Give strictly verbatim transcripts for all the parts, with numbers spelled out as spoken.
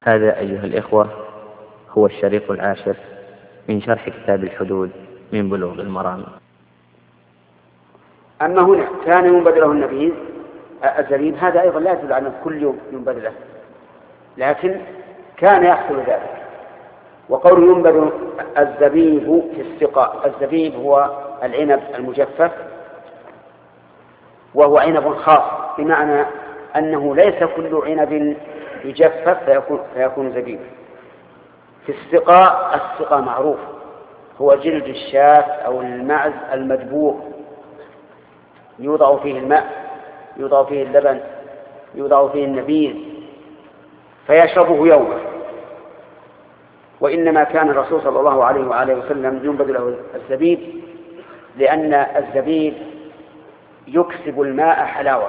هذا أيها الإخوة هو الشريط العاشر من شرح كتاب الحدود من بلوغ المرام. أما هنا كان ينبذ له النبيذ الزبيب، هذا أيضا لا يدل على كل يوم ينبذ له، لكن كان يحصل ذلك. وقول ينبذ الزبيب في السقاء، الزبيب هو العنب المجفف، وهو عنب خاص، بمعنى أنه ليس كل عنب يجفف فيكون, فيكون زبيب. في السقاء، السقاء معروف هو جلد الشاة أو المعز المدبوغ، يوضع فيه الماء، يوضع فيه اللبن، يوضع فيه النبيذ فيشربه يومه. وإنما كان الرسول صلى الله عليه وآله وسلم ينبذ له الزبيب لأن الزبيب يكسب الماء حلاوة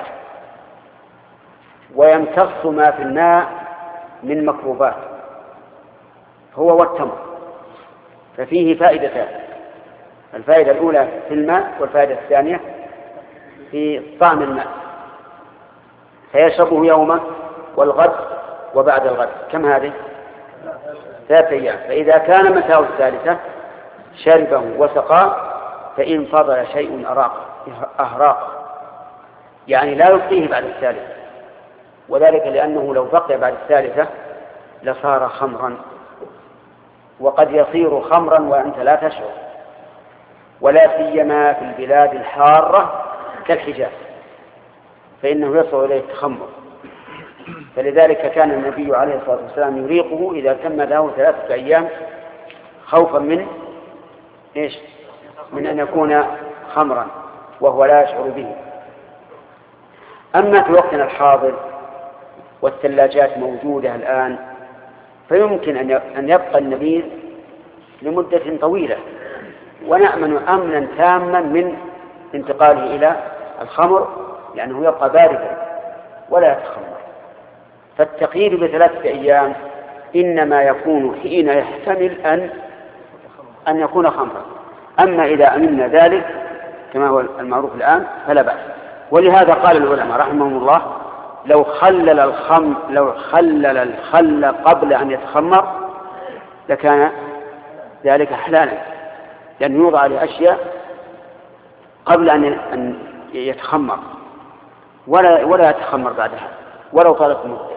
ويمتص ما في الماء من مكروبات، هو والتمر، ففيه فائدتان: الفائدة الأولى في الماء، والفائدة الثانية في طعم الماء. فيشربه يومه والغد وبعد الغد، كم هذه؟ ثلاثة أيام. فإذا كان مساء الثالثة شربه وسقاه، فإن فضل شيء أراق أهراق، يعني لا يبقيه بعد الثالثة، وذلك لأنه لو بقي بعد الثالثة لصار خمرا، وقد يصير خمرا وأنت لا تشعر، ولا سيما في البلاد الحارة كالحجاز، فإنه يصل إليه التخمر. فلذلك كان النبي عليه الصلاة والسلام يريقه إذا تم له ثلاثة أيام، خوفا من إيش؟ من أن يكون خمرا وهو لا يشعر به. أما في وقتنا الحاضر والثلاجات موجودة الآن، فيمكن أن يبقى النبيذ لمدة طويلة، ونأمن أمنا تاما من انتقاله إلى الخمر، لأنه يبقى باردا ولا يتخمر. فالتقييد بثلاثة أيام إنما يكون حين يحتمل أن أن يكون خمرا. أما إذا أمنا ذلك كما هو المعروف الآن فلا بأس. ولهذا قال العلماء رحمهم الله: لو خلل الخم لو خلل الخل قبل أن يتخمر لكان ذلك حلالا، لأن يوضع لأشياء قبل أن يتخمر ولا ولا يتخمر بعدها ولو طالت المدة.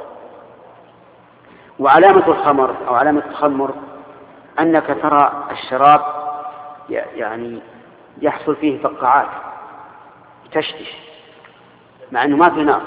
وعلامة الخمر أو علامة التخمر أنك ترى الشراب يعني يحصل فيه فقاعات تشتش، مع أنه ما في نار،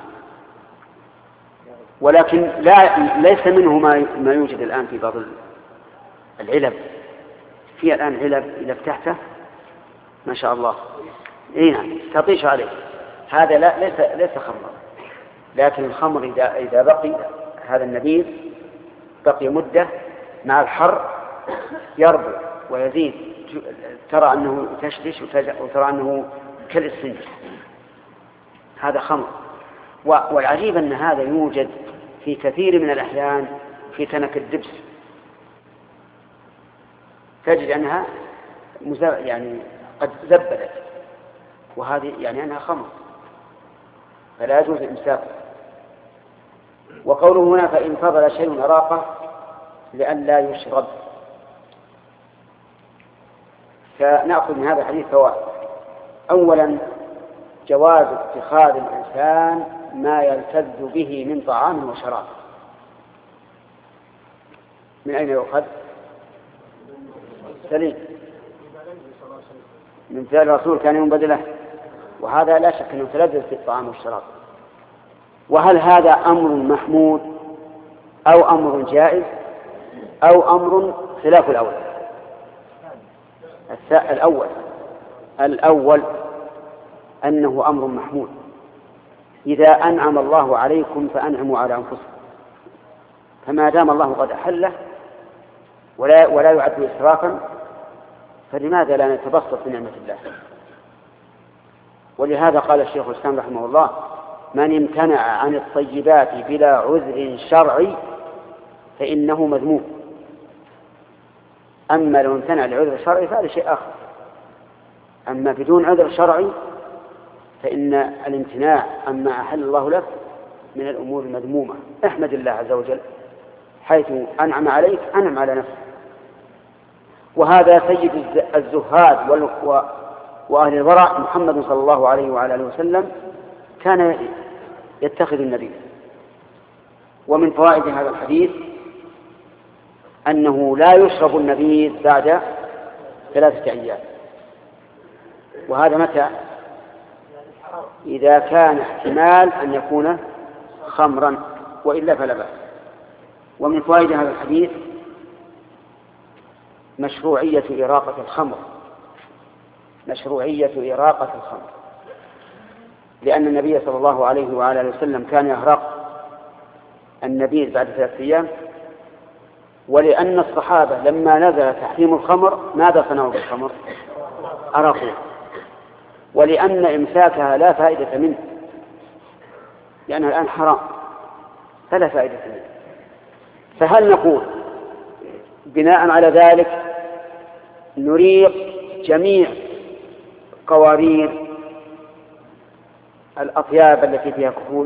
ولكن لا ليس منه ما ما يوجد الآن في بعض العلب. في الآن علب إذا فتحته ما شاء الله إيه نعم تطيش عليه، هذا لا ليس ليس خمر. لكن الخمر إذا إذا بقي هذا النبيذ بقي مدة مع الحر يربو ويزيد، ترى أنه تشتش وترى أنه كالإسفنج، هذا خمر. والعجيب أن هذا يوجد في كثير من الأحيان في تنك الدبس، تجد أنها يعني قد زبدت، وهذه يعني أنها خمر، فلا يجوز إمساكه. وقوله هنا فإن فضل شيء أراقه لئلا يشرب، فنأخذ من هذا الحديث فوائد. أولا جواز اتخاذ الإنسان ما يلتذ به من طعام وشراب. من أين يؤخذ؟ سليم، من فعل الرسول كان ينبذ له، وهذا لا شك أنه تلذذ في الطعام والشراب. وهل هذا أمر محمود أو أمر جائز أو أمر خلاف الأول؟ الأول الأول أنه أمر محمود. إذا أنعم الله عليكم فأنعموا على أنفسكم، فما دام الله قد أحله ولا ولا يعد إسرافا، فلماذا لا نتبسط بنعمة الله؟ ولهذا قال الشيخ الإسلام رحمه الله: من امتنع عن الطيبات بلا عذر شرعي فإنه مذموم. أما لو امتنع لعذر شرعي فهذا شيء آخر، أما بدون عذر شرعي فإن الامتناع عما أحل الله لك من الأمور المذمومة. احمد الله عز وجل حيث أنعم عليك أنعم على نفسه. وهذا سيد الزهاد وأهل الورع محمد صلى الله عليه وعلى آله وسلم كان يتخذ النبي. ومن فوائد هذا الحديث أنه لا يشرب النبيذ بعد ثلاثة أيام. وهذا متى؟ إذا كان احتمال أن يكون خمرا، وإلا فلا بأس. ومن فوائد هذا الحديث مشروعية إراقة الخمر، مشروعية إراقة الخمر، لأن النبي صلى الله عليه وعلى آله وسلم كان يهرق النبيذ بعد ثلاثة أيام، ولأن الصحابة لما نزل تحريم الخمر ماذا صنعوا بالخمر؟ أرقوا. ولأن إمساكها لا فائدة منه، لأنها الآن حرام فلا فائدة منه. فهل نقول بناء على ذلك نريق جميع قوارير الأطياب التي فيها كحول؟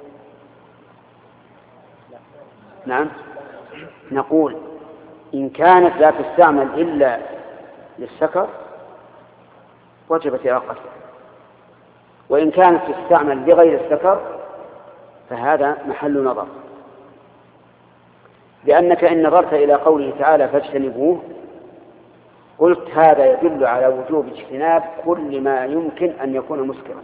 نعم، نقول إن كانت لا تستعمل إلا للسكر وجبت إراقتها، وإن كانت تستعمل لغير السكر فهذا محل نظر، لأنك إن نظرت إلى قوله تعالى فاجتنبوه قلت هذا يدل على وجوب اجتناب كل ما يمكن أن يكون مسكرا.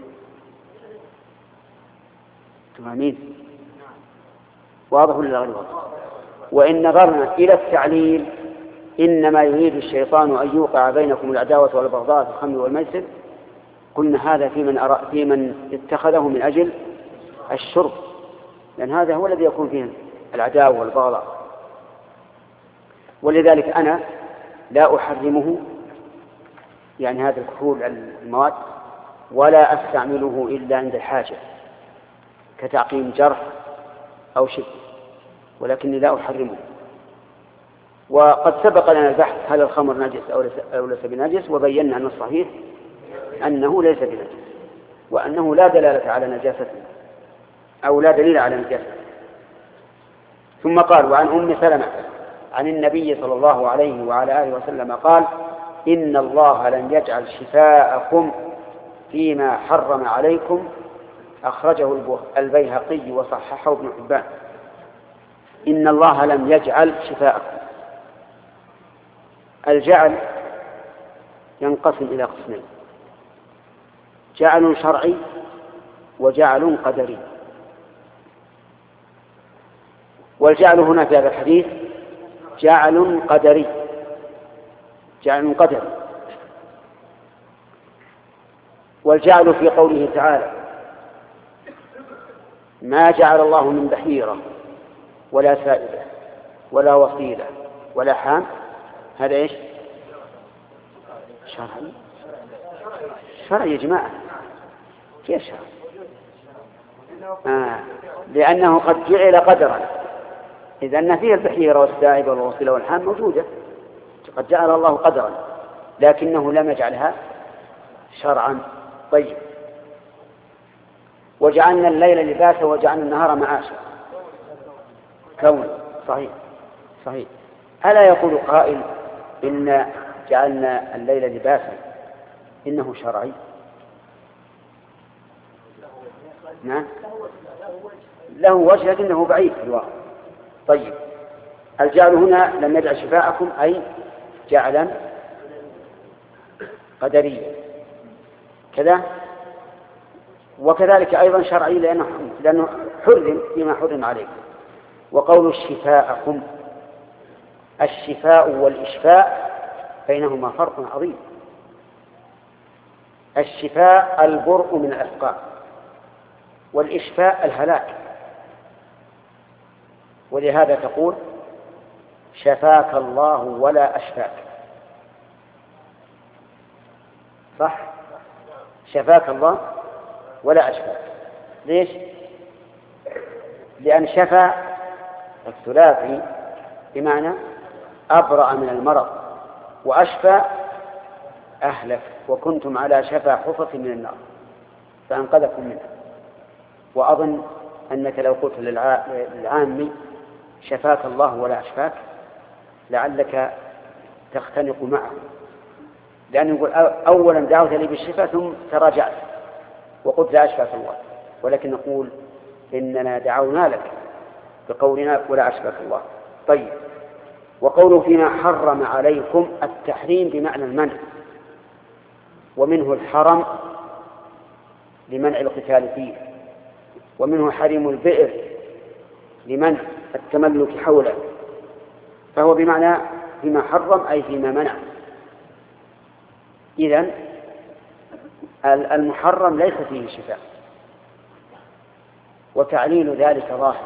تمامين؟ واضح ولا غير واضح؟ وإن نظرنا إلى التعليل إنما يريد الشيطان أن يوقع بينكم العداوة والبغضاء في الخمر والميسر، قلنا هذا في من, أرى في من اتخذه من أجل الشرب، لأن هذا هو الذي يكون فيه العداوة والبغضاء. ولذلك أنا لا أحرمه، يعني هذا الكحول المواد، ولا أستعمله إلا عند الحاجة كتعقيم جرح أو شيء، ولكني لا أحرمه. وقد سبق لنا البحث هل الخمر نجس أو ليس بنجس، وبينا أن الصحيح أنه ليس بنجس، وأنه لا دلالة على نجاسته أو لا دليل على نجاسته. ثم قال وعن أم سلمة عن النبي صلى الله عليه وعلى آله وسلم قال إن الله لن يجعل شفاءكم فيما حرم عليكم، أخرجه البيهقي وصححه ابن حبان. إن الله لم يجعل شفاءكم. الجعل ينقسم إلى قسمين: جعل شرعي وجعل قدري. والجعل هنا في هذا الحديث جعل قدري، جعل قدري. والجعل في قوله تعالى ما جعل الله من بحيرة ولا سائبة ولا وصيلة ولا حام، هذا إيش؟ شرعي. شرعي يا جماعة، كيف شرعي؟ آه. لأنه قد جعل قدرا، إذا أن فيه البحيرة والسائبة والوصيلة والحام موجودة، قد جعل الله قدرا، لكنه لم يجعلها شرعا. طيب، وجعلنا الليل لباسا وجعلنا النهار معاشا، كون صحيح صحيح. ألا يقول قائل إن جعلنا الليل لباسا إنه شرعي؟ نعم، له وجه لكنه بعيد في الواقع. طيب، الجعل هنا لم يجعل شفاءكم أي جعلا قدريا كذا، وكذلك أيضا شرعي لأنه, لأنه حرم فيما حرم عليكم. وقول الشفاءكم، الشفاء والإشفاء بينهما فرق عظيم. الشفاء البرء من الأسقام، والإشفاء الهلاك. ولهذا تقول شفاك الله ولا أشفاك، صح؟ شفاك الله ولا أشفاك. ليش؟ لأن شفى الثلاثي بمعنى أبرأ من المرض، وأشفى أهلك وكنتم على شفا حفرة من النار فأنقذكم منها. وأظن أنك لو قلت للعامي شفاك الله ولا أشفاك لعلك تختنق معه، لأنه يقول أولا دعوت لي بالشفاء ثم تراجعت وقلت لا أشفاك الله، ولكن نقول إننا دعونا لك بقولنا ولا أشفاك الله. طيب، وقوله فيما حرم عليكم التحريم بمعنى المنع، ومنه الحرم لمنع القتال فيه، ومنه حرم البئر لمنع التملك حوله، فهو بمعنى فيما حرم أي فيما منع. إذن المحرم ليس فيه شفاء، وتعليل ذلك ظاهر،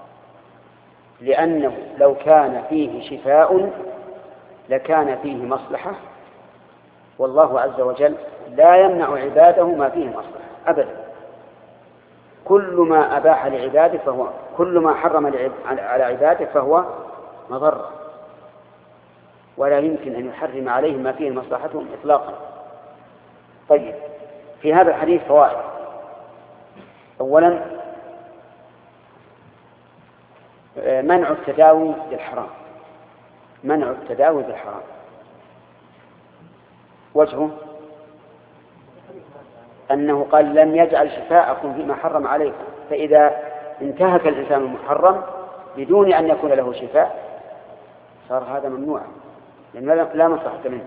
لأنه لو كان فيه شفاء لكان فيه مصلحة، والله عز وجل لا يمنع عباده ما فيه مصلحة أبدا. كل ما أباح لعباده فهو كل ما حرم على عباده فهو مضرة، ولا يمكن أن يحرم عليهم ما فيه مصلحتهم إطلاقا. طيب، في هذا الحديث فوائد. أولا، منع التداوي بالحرام، منع التداوي بالحرام وجهه أنه قال لم يجعل شفاءكم فيما حرم عليكم، فإذا انتهك الإنسان المحرم بدون أن يكون له شفاء صار هذا ممنوعا، لأنه لا مصلحة منه.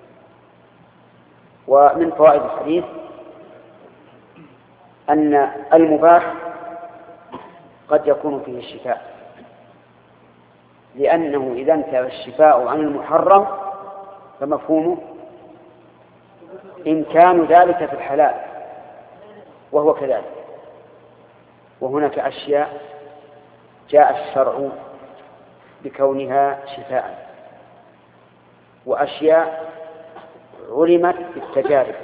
ومن فوائد الحديث أن المباح قد يكون فيه الشفاء، لأنه إذا انتهى الشفاء عن المحرم فمفهومه إمكان ذلك في الحلال، وهو كذلك. وهناك أشياء جاء الشرع بكونها شفاء، وأشياء علمت بالتجارب،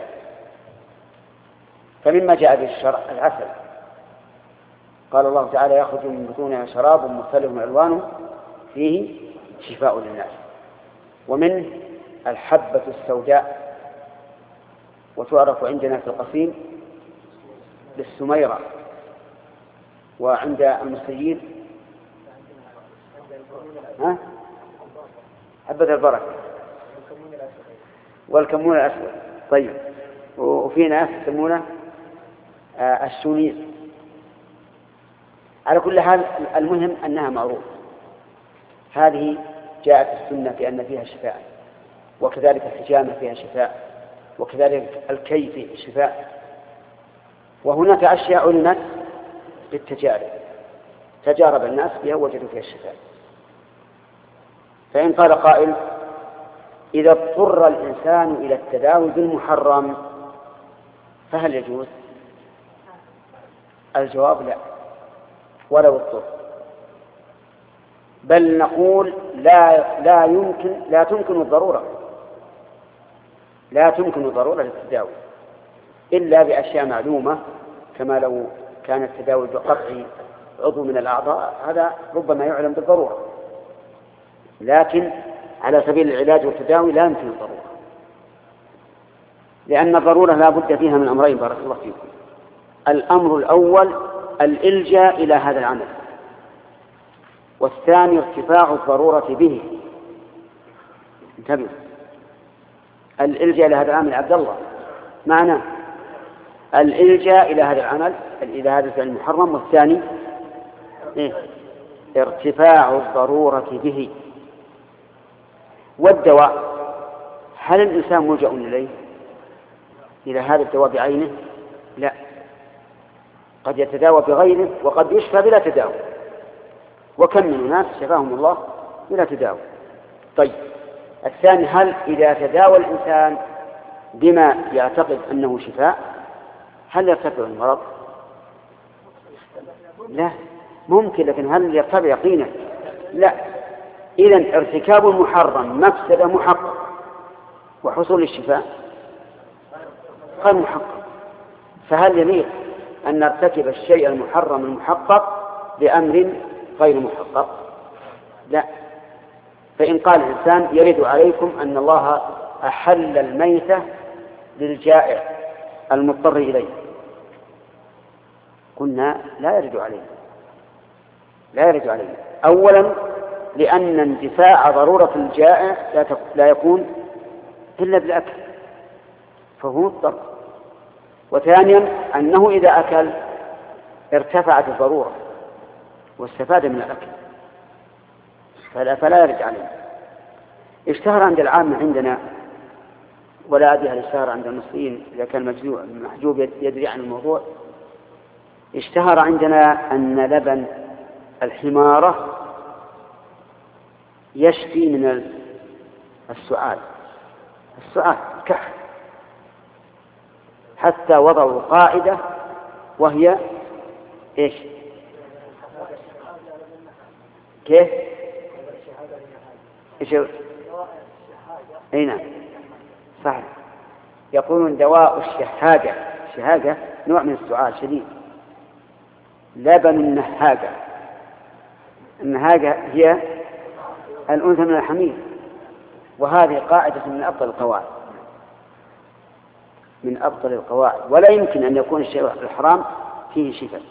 فمما جاء به الشرع العسل، قال الله تعالى يخرج من بطونها شراب مختلف ألوانه فيه شفاء للناس. ومنه الحبة السوداء، وتعرف عندنا في القصيم بالسميرة، وعند المصريين ها حبة البركة والكمون الأسود. طيب، وفي ناس يسمونه آه السونيس. على كل حال المهم أنها معروف. هذه جاءت السنة بأن فيها شفاء، وكذلك الحجامة فيها شفاء، وكذلك الكي شفاء. وهناك أشياء علمت بالتجارب، تجارب الناس بها وجدوا فيها الشفاء. فإن قال قائل إذا اضطر الإنسان إلى التداوي بالمحرم فهل يجوز؟ الجواب لا، ولو اضطر، بل نقول لا لا يمكن لا تمكن الضرورة لا تمكن الضرورة للتداوي إلا بأشياء معلومة، كما لو كان التداوي بقطع عضو من الأعضاء، هذا ربما يعلم بالضرورة، لكن على سبيل العلاج والتداوي لا يمكن الضرورة، لأن الضرورة لا بد فيها من أمرين بارك الله فيكم. الأمر الأول الإلجاء إلى هذا العمل، والثاني ارتفاع الضرورة به. انتبه، الإلجاء إلى هذا العمل عبد الله معناه الإلجاء إلى هذا العمل إلى هذا الفعل المحرم، والثاني إيه؟ ارتفاع الضرورة به. والدواء، هل الإنسان ملجأ إليه إلى هذا الدواء بعينه؟ لا، قد يتداوى بغيره وقد يشفى بلا تداوى، وكم من ناس شفاهم الله بلا تداوى. طيب، الثاني هل إذا تداوى الإنسان بما يعتقد أنه شفاء هل يرتفع المرض؟ لا، ممكن، لكن هل يرتفع يقينا؟ لا. إذن ارتكاب المحرم مفسدة محقق، وحصول الشفاء غير محقق. فهل يليق أن نرتكب الشيء المحرم المحقق بأمر غير محقق؟ لا. فإن قال الإنسان يرد عليكم أن الله أحل الميتة للجائع المضطر إليه، قلنا لا يرد عليه، لا يرد علينا. أولا لأن اندفاع ضرورة الجائع لا يكون إلا بالأكل فهو مضطر. وثانيا أنه إذا أكل ارتفعت الضرورة واستفاد من الأكل فلا, فلا يرد عليه. اشتهر عند العامة عندنا، ولا أدري هل اشتهر عند المصريين إذا كان محجوب يدري عن الموضوع، اشتهر عندنا أن لبن الحمارة يشفي من السعال السعال كح، حتى وضعوا قاعدة وهي إيش؟ كيف؟ إيش؟ أي نعم صحيح. يقولون دواء الشهاجة، الشهاجة نوع من السعال شديد، لبن النهاجة. النهاجة هي الأنثى من الحمير، وهذه قاعدة من أفضل القواعد من أفضل القواعد، ولا يمكن أن يكون الشيء الحرام فيه شفاء.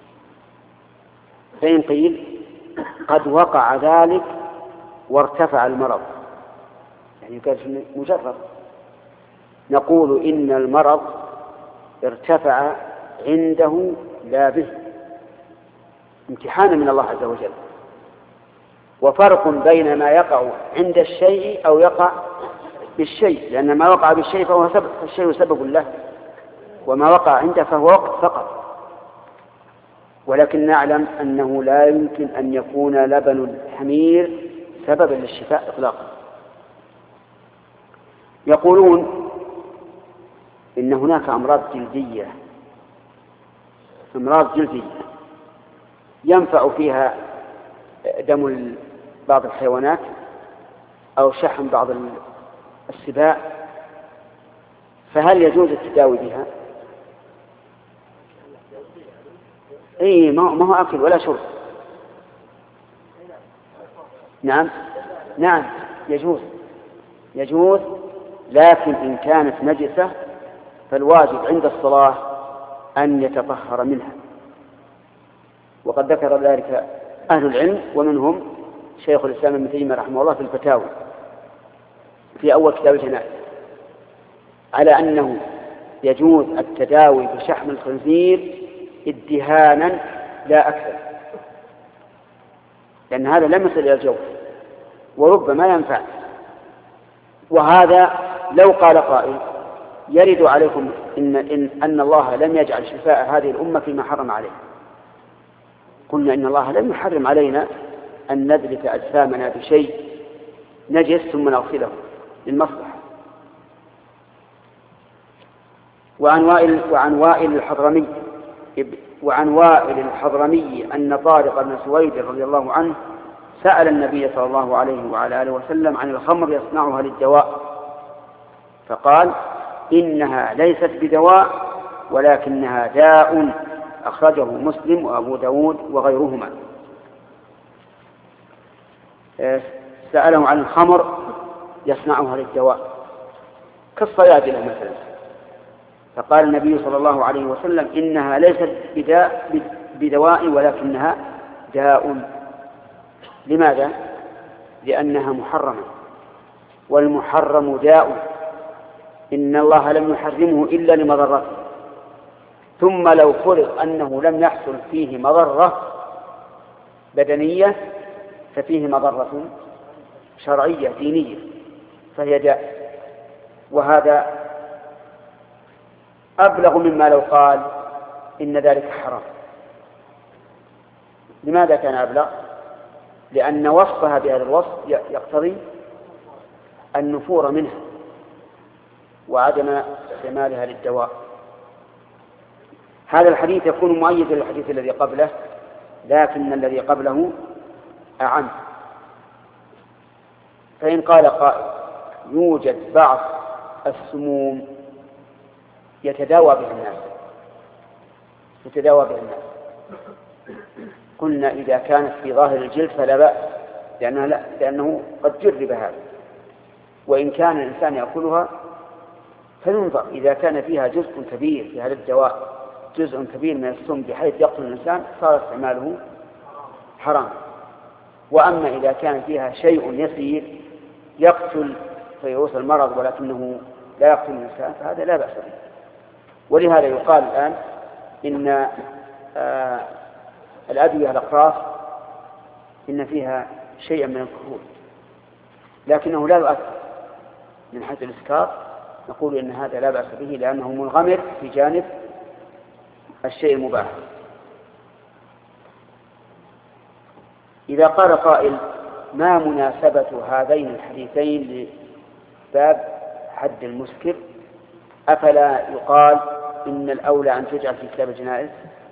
فإن قيل قد وقع ذلك وارتفع المرض، يعني كان مجرد، نقول إن المرض ارتفع عنده لا به، امتحانا من الله عز وجل. وفرق بين ما يقع عند الشيء أو يقع بالشيء، لأن ما وقع بالشيء فهو سبب، الشيء سبب له، وما وقع عنده فهو وقت فقط. ولكن نعلم أنه لا يمكن أن يكون لبن الحمير سببا للشفاء إطلاقا. يقولون إن هناك أمراض جلدية أمراض جلدية ينفع فيها دم بعض الحيوانات أو شحم بعض السباع، فهل يجوز التداوي بها؟ اي ما هو اكل ولا شرب. نعم نعم يجوز يجوز لكن إن كانت نجسة فالواجب عند الصلاة أن يتطهر منها، وقد ذكر ذلك أهل العلم ومنهم شيخ الإسلام ابن تيمية رحمه الله في الفتاوى في أول كتاب الجنائز، على أنه يجوز التداوي بشحم الخنزير ادهانا لا أكثر، لأن هذا لم يصل إلى الجوف وربما ينفع. وهذا لو قال قائل يرد عليكم إن, إن, أن الله لم يجعل شفاء هذه الأمة فيما حرم عليه، قلنا إن الله لم يحرم علينا أن ندلك أجسامنا بشيء نجس ثم نغسله للمصلحة. وعن وائل, وعن وائل الحضرمي وعن وائل الحضرمي أن طارق بن سويد رضي الله عنه سأل النبي صلى الله عليه وعلى آله وسلم عن الخمر يصنعها للدواء، فقال إنها ليست بدواء ولكنها داء، أخرجه مسلم وأبو داود وغيرهما. سأله عن الخمر يصنعها للدواء كالصيادلة مثلا، فقال النبي صلى الله عليه وسلم إنها ليست بداء بدواء ولكنها داء. لماذا؟ لأنها محرمة، والمحرم داء، إن الله لم يحرمه إلا لمضرته، ثم لو فرض أنه لم يحصل فيه مضرة بدنية ففيه مضرة شرعية دينية فهي داء، وهذا أبلغ مما لو قال إن ذلك حرام. لماذا كان أبلغ؟ لأن وصفها بهذا الوصف يقتضي النفور منها وعدم استعمالها للدواء. هذا الحديث يكون مؤيد للحديث الذي قبله، لكن الذي قبله أعم. فإن قال قائل يوجد بعض السموم يتداوى بها الناس يتداوى بها الناس قلنا إذا كانت في ظاهر الجلد فلا بأس، لأنه, لا لأنه قد جرب هذا. وإن كان الإنسان يأكلها فننظر إذا كان فيها جزء كبير في هذا الدواء، جزء كبير من السم بحيث يقتل الإنسان، صار استعماله حرام. وأما إذا كان فيها شيء يسير يقتل فيوصل المرض ولكنه لا يقتل الإنسان فهذا لا بأس به. ولهذا يقال الآن إن آه الأدوية الأقراص إن فيها شيئا من الكحول لكنه لا يؤثر من حيث الإسكار، نقول إن هذا لا بأس به لأنه منغمر في جانب الشيء المباح. إذا قال قائل ما مناسبة هذين الحديثين لباب حد المسكر، أفلا يقال إن الأولى أن تجعل في كتاب الجنائز؟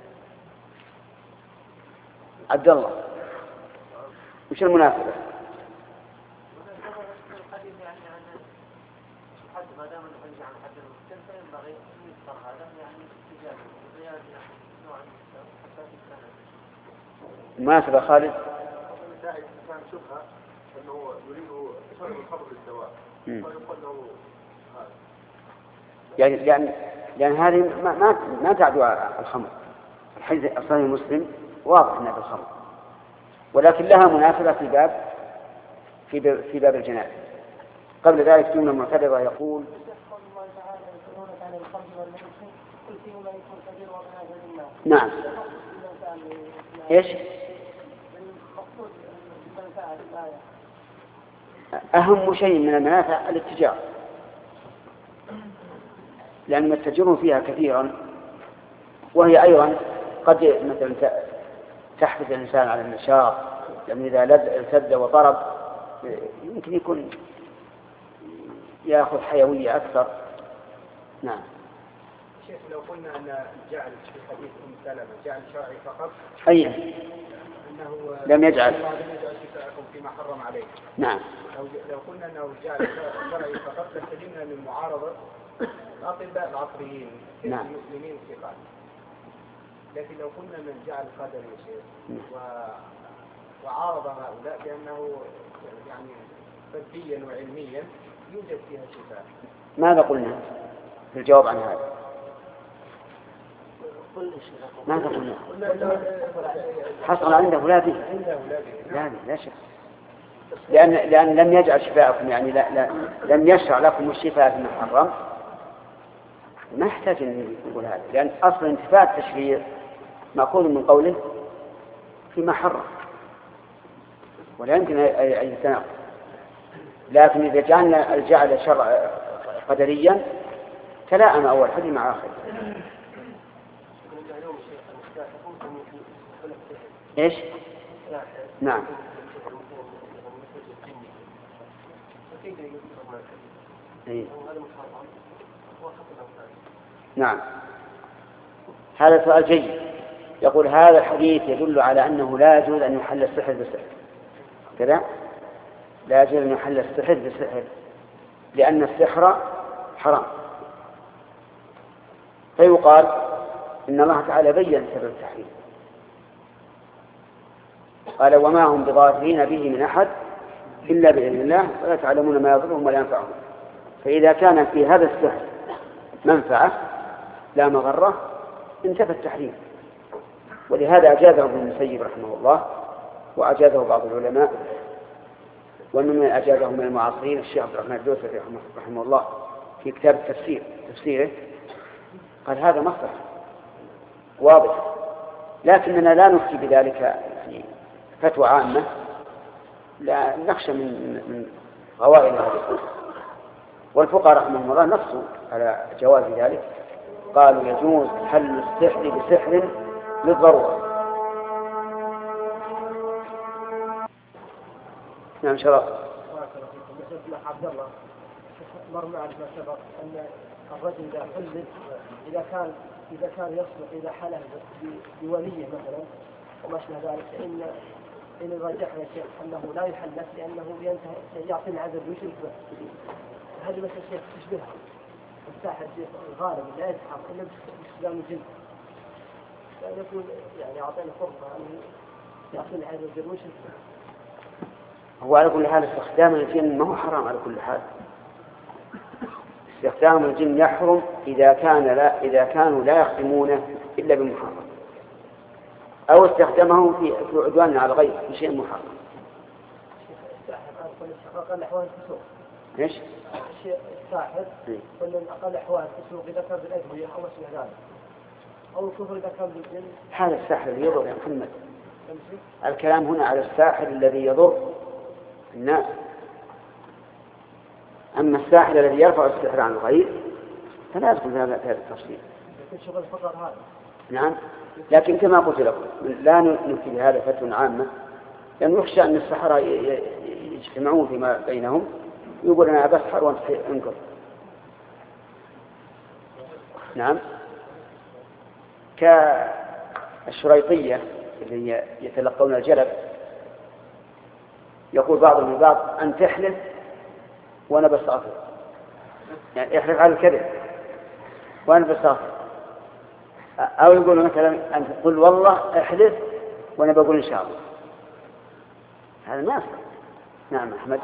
عبد الله وش المناسبة؟ المناسبة خالد يعني لأن لأن هذه ما ما ما تعدو الخمر. الحديث الصحيح مسلم واضح أنها بالخمر، ولكن لها مناسبة في باب في باب, في باب الجنائز. قبل ذلك جملة معترضة يقول نعم ايش أهم شيء من المنافع الاتجار، لأن التجر فيها كثيرا، وهي أيضا قد مثلا تحفز الإنسان على النشاط، لأن إذا ارتد وضرب يمكن يكون يأخذ حيوية أكثر. نعم. شيخ لو قلنا أن جعل في حديث أم سلمة جعل شرعي فقط، أي أنه لم يجعل لم يجعل شفاءكم فيما حرم عليه. نعم. لو لو قلنا أنه جعل شرعي فقط لاستجبنا من معارضة الأطباء العصريين نعم. المسلمين الثقات. لكن لو قلنا من جعل قدر يا شيخ و... وعارض هؤلاء بأنه يعني طبيا وعلميا يوجد فيها شفاء، ماذا قلنا في الجواب عن هذا؟ ماذا قلنا؟ حصل عنده لا به لا لا شك، لأن لأن لم يجعل شفاءكم يعني لا لا لم يشرع لكم الشفاء فيما حرم. ما يحتاج أن يقول هذا، لأن أصل انتفاء التشريع مأخوذ من قوله فيما حرم ولا يمكن أن يتناقض. لكن إذا جعلنا الجعل شرع قدريا تلاءم أول حديث مع آخر. إيش؟ نعم. إيه؟ نعم. هذا سؤال جيد. يقول هذا الحديث يدل على أنه لا يجوز أن يحل السحر بالسحر كذا، لا يجوز أن يحل السحر بالسحر لأن السحر حرام. فيقال إن الله تعالى بين سبب التحريم، قال وما هم بضارين به من أحد إلا بإذن الله ولا تعلمون ما يضرهم ولا ينفعهم. فإذا كان في هذا السحر منفعة لا مضرة انتفى التحريم. ولهذا أجازه ابن المسيب رحمه الله وأجازه بعض العلماء، ومن أجازه من المعاصرين الشيخ عبد الرحمن الدوسري رحمه الله في كتاب التفسير تفسيره قال هذا مصلح واضح، لكننا لا نفتي بذلك في فتوى عامة، لا نخشى من من غوائل هذه. والفقهاء رحمهم الله نصوا على جواز ذلك، قالوا يجوز حل السحر بسحر للضرورة. نعم شرف. عبد الله مر معنا ما سبق أن الرجل إذا حلف إذا كان إذا كان يصلح إذا حلف بوليه مثلا وما شابه ذلك، فإن إن رجحنا شيخ أنه لا يحلف لأنه ينتهي يعطي العذر ويشرك به. هذه مثل شيخ تشبهها الساحر الغالب لا يسحر إلا باستخدام الجن، فيكون يعني أعطينا فرصة أن يعطي العذر ويشرك به. هو على كل حال استخدام الجن ما هو حرام على كل حال. استخدام الجن يحرم إذا كان لا إذا كانوا لا يخدمونه إلا بمحرم. أو استخدمه في عدوان على الغير في شيء محرم. أقل أحوال الفسوق. إيش؟ الشيء الساحر ولا أقل أحوال الفسوق إذا كان بالأدوية أو شيء ذلك، أو الكفر إذا كان بالجن. هذا الساحر اللي يضر يا محمد. الكلام هنا على الساحر الذي يضر الناس. أما الساحر الذي يرفع السحر عن الغير فلا يدخل في هذا التفصيل. لكن شغل الفقر هذا. نعم، لكن كما قلت لكم لا نفتي هذا فتوى عامة، لأن يخشى أن السحرة يجتمعون فيما بينهم يقول أنا بسحر وأنت انكر. نعم، كالشريطية اللي يتلقون الجلب، يقول بعضهم لبعض أن تحلف وأنا بستغفر، يعني احلف على الكذب وأنا بستغفر، أو يقول مثلا أن تقول والله احلف وأنا بقول إن شاء الله. هذا ما يصح. نعم أحمد.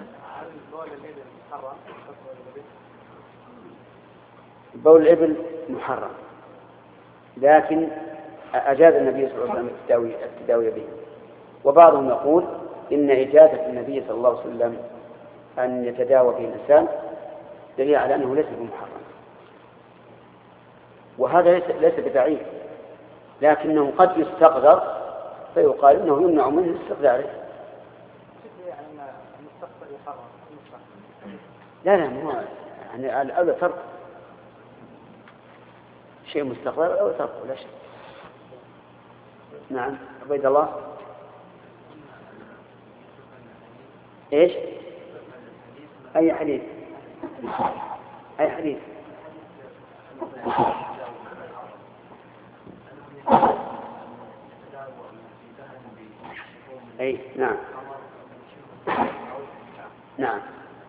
بول الإبل محرم، لكن أجاز النبي صلى الله عليه وسلم التداوي به. وبعضهم يقول إن إجازة النبي صلى الله عليه وسلم أن يتداوى به الإنسان دليل على أنه ليس بمحرم، وهذا ليس ليس ببعيد، لكنه قد يستقدر فيقال إنه يمنع منه استقداره. لا لا مو يعني الأولى ترك شيء مستقبل أو تركه لا شيء. نعم عبيد الله. إيش؟ أي حديث؟ أي حديث؟ أي نعم نعم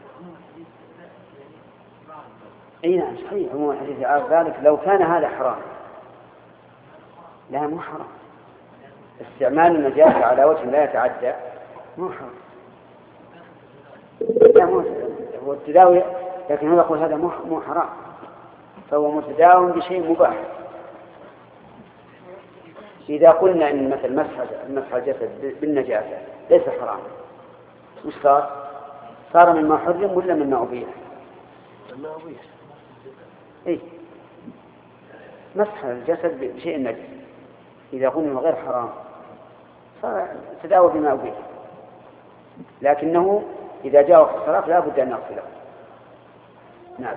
أي نعم صحيح. هو حديث عارف ذلك لو كان هذا حرام. لا مو حرام، استعمال النجاسة على وجه لا يتعدى مو حرام. لا مو هو التداوي، لكن هو يقول هذا مو مو حرام، فهو متداوم بشيء مباح. إذا قلنا إن مثل مسح مسح الجسد بالنجاسة ليس حرام، وش صار؟ صار مما حرم ولا مما أبيح؟ مما أبيح. إيه مسح الجسد بشيء نجس إذا قلنا غير حرام صار تداوى بما أبيح، لكنه إذا جاء وقت الصلاة لا بد أن يغسله. نعم.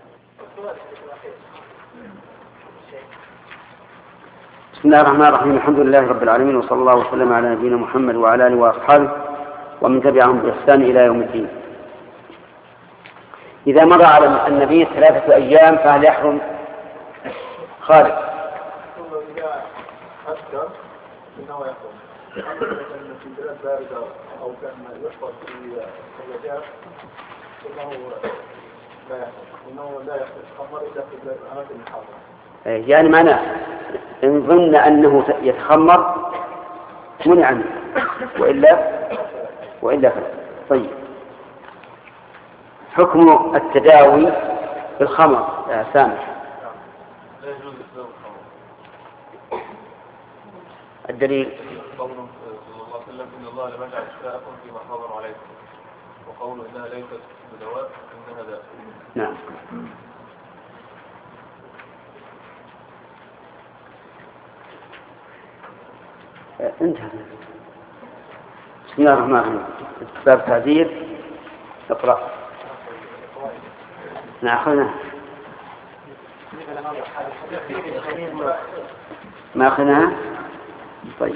بسم الله الرحمن الرحيم. الحمد لله رب العالمين، وصلى الله وسلم على نبينا محمد وعلى آله وأصحابه ومن تبعهم بإحسان إلى يوم الدين. إذا مضى على النبي ثلاثة أيام فهل يحرم؟ خالد. إذا أذكر إنه يحرم. أما إذا في بلاد باردة أو كان يحفظ في الثلاجات إنه لا يحرم، إنه لا يتخمر إلا في الأماكن الحارة. يعني معناه إن ظن أنه يتخمر منع عنه، وإلا وإلا فلا. طيب، حكم التداوي بالخمر يا سامح. لا يجوز التداوي بالخمر. الدليل قوله صلى الله عليه وسلم إن الله لم يجعل شفاءكم فيما حرم عليكم، وقوله إنها ليست بدواء إنها داء. نعم. انتهى. بسم الله الرحمن الرحيم. باب تعذير. اقرأ. نأخذنا ما أخذناها. طيب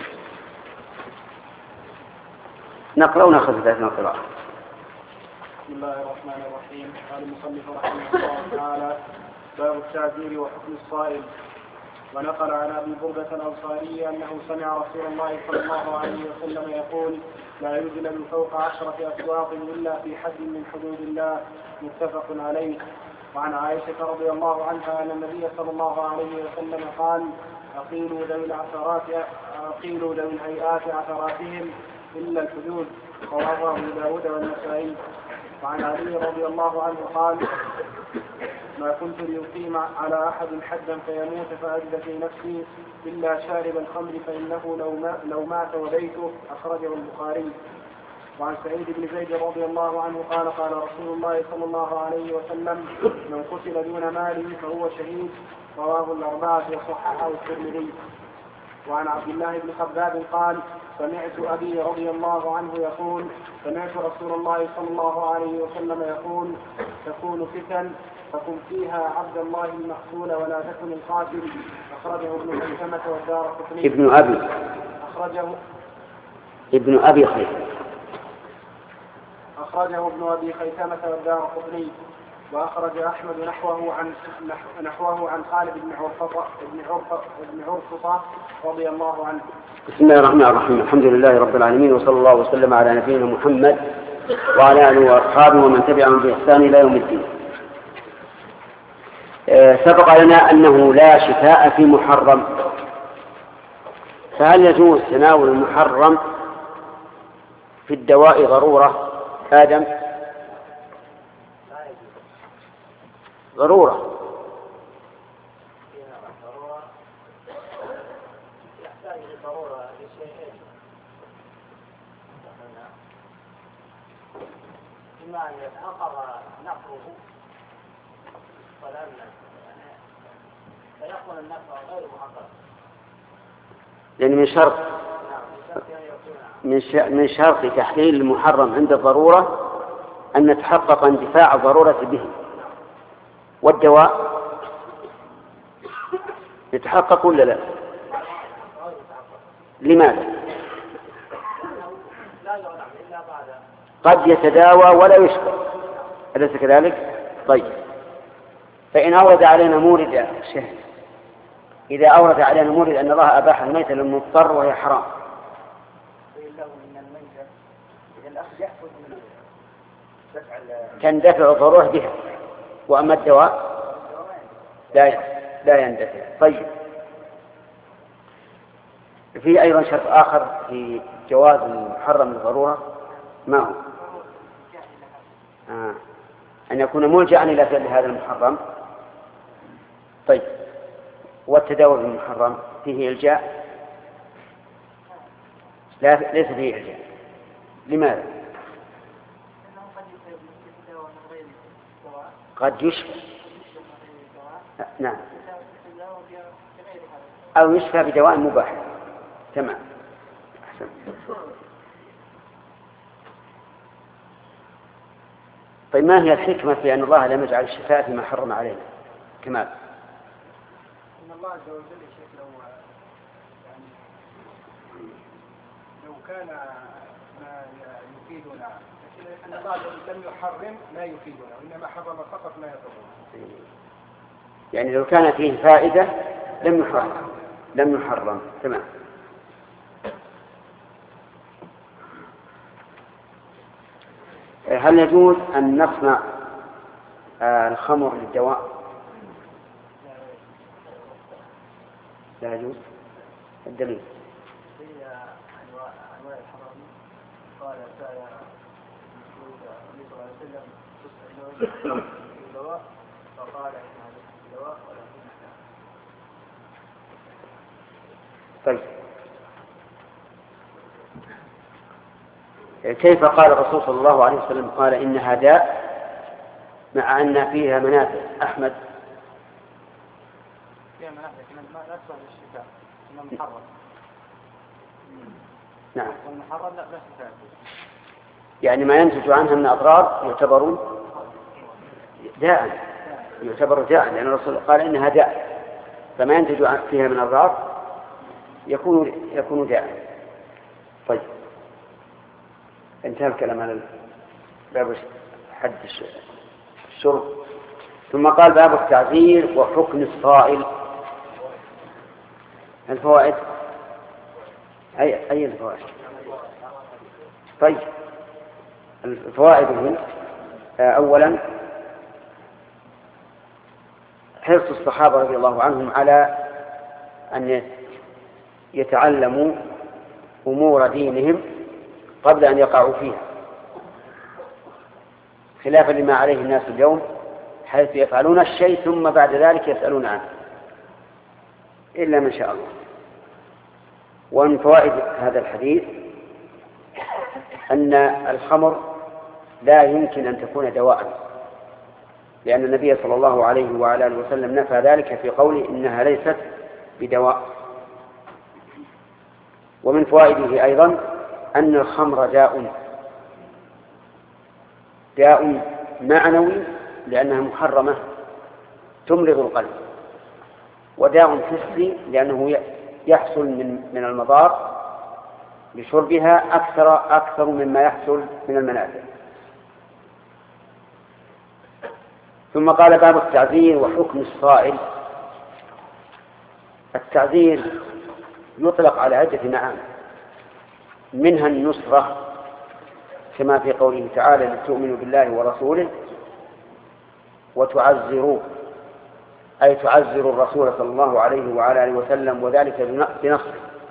نقرأ ونأخذ ذاتنا القراءة. بسم الله الرحمن الرحيم. قال المصنف رحمه الله تعالى: باب التعذير وحكم الصائم. ونقل عن ابي بردة الانصاري انه سمع رسول الله صلى الله عليه وسلم يقول: لا يجلد فوق عشرة اسواق الا في حد من حدود الله، متفق عليه. وعن عائشة رضي الله عنها ان النبي صلى الله عليه وسلم قال: اقيلوا ذوي العثرات اقيلوا ذوي الهيئات عثراتهم الا الحدود. رواه ابو داود والنسائي. وعن علي رضي الله عنه قال ما كنت ليقيم على أحد حدا فيموت فأجد في نفسي إلا شارب الخمر فإنه لو مات وبيته. أخرجه البخاري. وعن سعيد بن زيد رضي الله عنه قال قال رسول الله صلى الله عليه وسلم من قتل دون ماله فهو شهيد. رواه الأربعة وصححه الترمذي. وعن عبد الله بن خباب قال سمعت أبي رضي الله عنه يقول سمعت رسول الله صلى الله عليه وسلم يقول تكون فتن فكن فيها عبد الله المقتول ولا تكن القاتل. أخرجه ابن خيثمة والدارقطني. ابن أبي أخرجه ابن أبي خيثمة أخرجه ابن أبي خيثمة والدارقطني. وأخرج أحمد نحوه عن نحوه عن خالد بن عرفطة بن عرفطة بن عرفطة رضي الله عنه. بسم الله الرحمن الرحيم. الحمد لله رب العالمين، وصلى الله وسلم على نبينا محمد وعلى آله وأصحابه ومن تبعهم بإحسان إلى يوم الدين. سبق لنا أنه لا شفاء في محرم، فهل يجوز تناول المحرم في الدواء ضرورة؟ آدم ضرورة يحتاج لضرورة لشيئين، إما أن يتحقق نقله فلان فيكون النقل غير محقق، لأن من شرط من شرط تحليل المحرم عند الضرورة أن نتحقق اندفاع الضرورة به، والدواء يتحقق ولا لا؟ لماذا؟ قد يتداوى ولا يشفى، أليس كذلك؟ طيب، فإن أورد علينا مورد شهر، إذا أورد علينا مورد أن الله أباح الميتة للمضطر وهي حرام، تندفع الضرورة بها، وأما الدواء لا لا يندفع. طيب، في أيضا شرط آخر في جواز المحرم للضرورة، ما هو؟ آه. أن يكون ملجأ إلى فعل هذا المحرم. طيب، والتداوي بالمحرم فيه إلجاء؟ لا، ليس فيه إلجاء. لماذا؟ قد يشفى، نعم، أو يشفى بدواء مباح. تمام، أحسن. طيب، ما هي الحكمة في أن الله لم يجعل الشفاء فيما حرم علينا؟ كمال. إن الله عز وجل شيء لو يعني لو كان ما يفيدنا، أن الله عز وجل لم يحرم ما يفيدنا، وإنما حرم فقط ما يضرنا. يعني لو كان فيه فائدة لم يحرم لم يحرم تمام. هل يجوز أن نصنع الخمر للدواء؟ لا يجوز. الدليل أنواع الحرام قال تعالى النبي صلى الله عليه وسلم تسأل الدواء فقال إن هذا الدواء ولكن طيب، كيف قال الرسول صلى الله عليه وسلم قال إنها داء مع أن فيها منافع؟ أحمد. فيها منافع لكن ما لا تصل للشفاء، إنه محرم. نعم، والمحرم لا لا شفاء، يعني ما ينتج عنها من أضرار يعتبر داء، يعتبر داء، لأن الرسول قال إنها داء، فما ينتج فيها من أضرار يكون يكون داء. طيب، انتهى الكلام على باب حد الشرب. ثم قال باب التعذير وحكم الصائل. الفوائد، أي أي الفوائد؟ طيب، الفوائد هي أولا حرص الصحابة رضي الله عنهم على أن يتعلموا أمور دينهم قبل أن يقعوا فيها، خلافا لما عليه الناس اليوم، حيث يفعلون الشيء ثم بعد ذلك يسألون عنه إلا من شاء الله. ومن فوائد هذا الحديث أن الخمر لا يمكن أن تكون دواء، لأن النبي صلى الله عليه وعلى آله وسلم نفى ذلك في قوله إنها ليست بدواء. ومن فوائده أيضا أن الخمر داء داء معنوي لأنها محرمة تمرض القلب، وداء حسي لأنه يحصل من من المضار بشربها أكثر أكثر مما يحصل من المنافع. ثم قال باب التعذير وحكم الصائل. التعذير يطلق على عدة معاني، منها النصرة كما في قوله تعالى لتؤمنوا بالله ورسوله وتعزروه، أي تعزروا الرسول صلى الله عليه وعلى آله وسلم وذلك بنصره.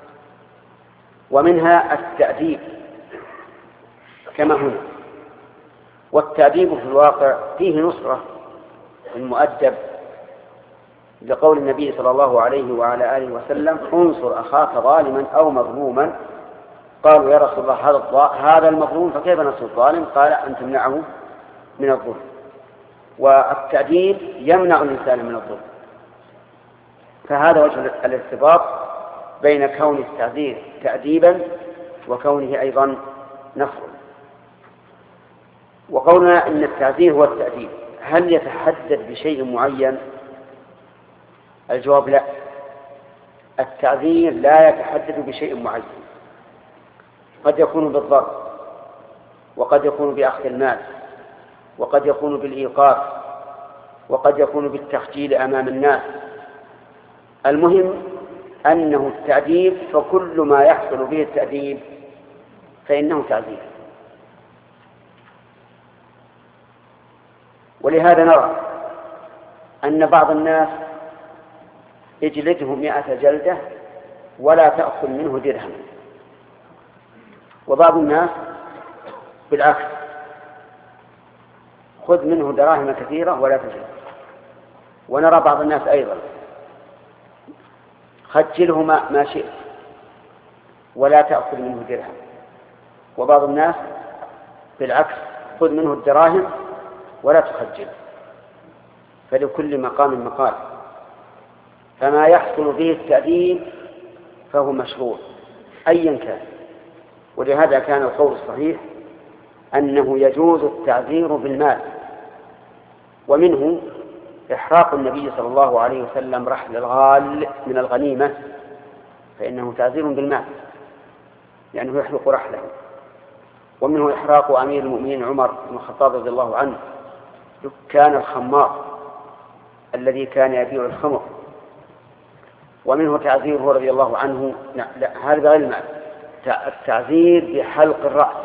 ومنها التأديب كما هنا، والتأديب في الواقع فيه نصرة المؤدب، لقول النبي صلى الله عليه وعلى آله وسلم انصر أخاك ظالما أو مظلوما. قالوا يا رسول الله هذا المظلوم فكيف نصر الظالم؟ قال أن تمنعه من الظلم. والتأديب يمنع الإنسان من الظلم. فهذا وجه الارتباط بين كون التعذير تأديبا وكونه أيضا نصرا. وقولنا إن التعذير هو التأديب، هل يتحدد بشيء معين؟ الجواب لا، التعذير لا يتحدد بشيء معين، قد يكون بالضرب، وقد يكون بأخذ المال، وقد يكون بالإيقاف، وقد يكون بالتخجيل أمام الناس. المهم أنه التأديب، فكل ما يحصل به التأديب فإنه تعذيب. ولهذا نرى أن بعض الناس يجلده مئة جلدة ولا تأخذ منه درهم، وبعض الناس بالعكس خذ منه دراهم كثيرة ولا تجلد. ونرى بعض الناس أيضا خجله ما شئت ولا تأخذ منه درهم، وبعض الناس بالعكس خذ منه الدراهم ولا تخجل. فلكل مقام مقال، فما يحصل به التأديب فهو مشروع أيا كان. ولهذا كان القول الصحيح أنه يجوز التعذير بالمال، ومنه إحراق النبي صلى الله عليه وسلم رحل الغال من الغنيمة، فإنه تعذير بالمال لأنه يحرق رحله. ومنه إحراق أمير المؤمنين عمر بن الخطاب رضي الله عنه دكان الخمار الذي كان يبيع الخمر. ومنه تعذيره رضي الله عنه، لا, لا هذا غير المال، التعذير بحلق الرأس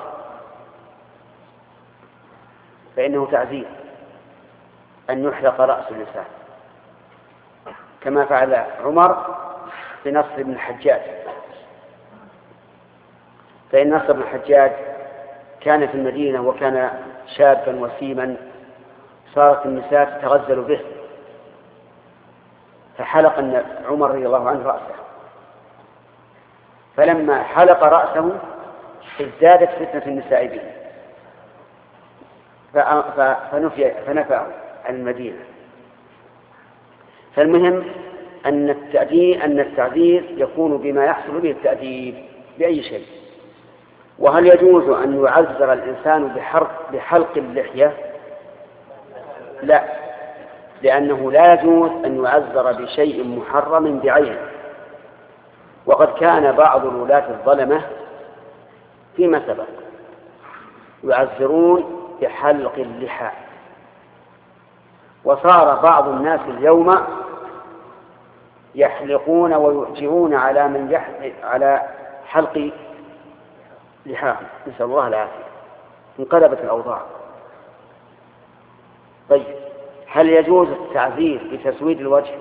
فإنه تعذير أن يحلق رأس الإنسان، كما فعل عمر بنصر بن الحجاج. فإن نصر بن الحجاج كان في المدينة وكان شابا وسيما، صارت النساء تتغزل به، فحلق عمر رضي الله عنه رأسه، فلما حلق رأسه ازدادت فتنة النساء به فنفى فنفى عن المدينة. فالمهم أن التأديب أن التعذير يكون بما يحصل به التأديب بأي شيء. وهل يجوز أن يعذر الإنسان بحرق بحلق اللحية؟ لا، لأنه لا يجوز أن يعذر بشيء محرم بعينه. وقد كان بعض الولاة الظلمة فيما سبق يعذرون بحلق اللحى، وصار بعض الناس اليوم يحلقون ويؤجرون على من يحلق على حلق لحاهم، نسأل الله العافية. انقلبت الأوضاع. طيب، هل يجوز التعذير بتسويد الوجه؟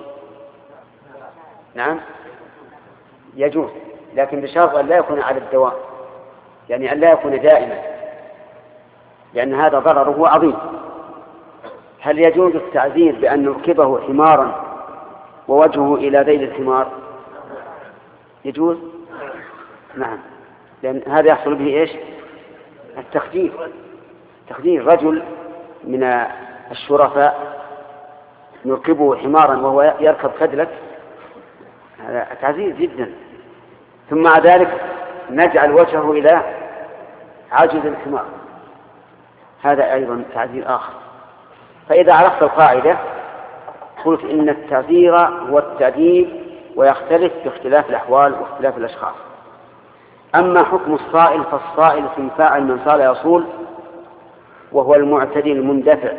نعم يجوز، لكن بشرط أن لا يكون على الدوام، يعني أن لا يكون دائما. لأن هذا ضرره عظيم. هل يجوز التعذير بأن نركبه حمارا ووجهه إلى ذيل الحمار؟ يجوز؟ نعم، لأن هذا يحصل به إيش؟ التخدير. تخدير رجل من الشرفاء نركبه حمارا وهو يركب كدلك، هذا تعذير جدا. ثم مع ذلك نجعل وجهه إلى عاجز الحمار، هذا أيضا تعذير آخر. فإذا عرفت القاعدة قلت إن التعذير هو التأديب، ويختلف باختلاف الأحوال واختلاف الأشخاص. أما حكم الصائل فالصائل اسم فاعل من صال يصول، وهو المعتدي المندفع.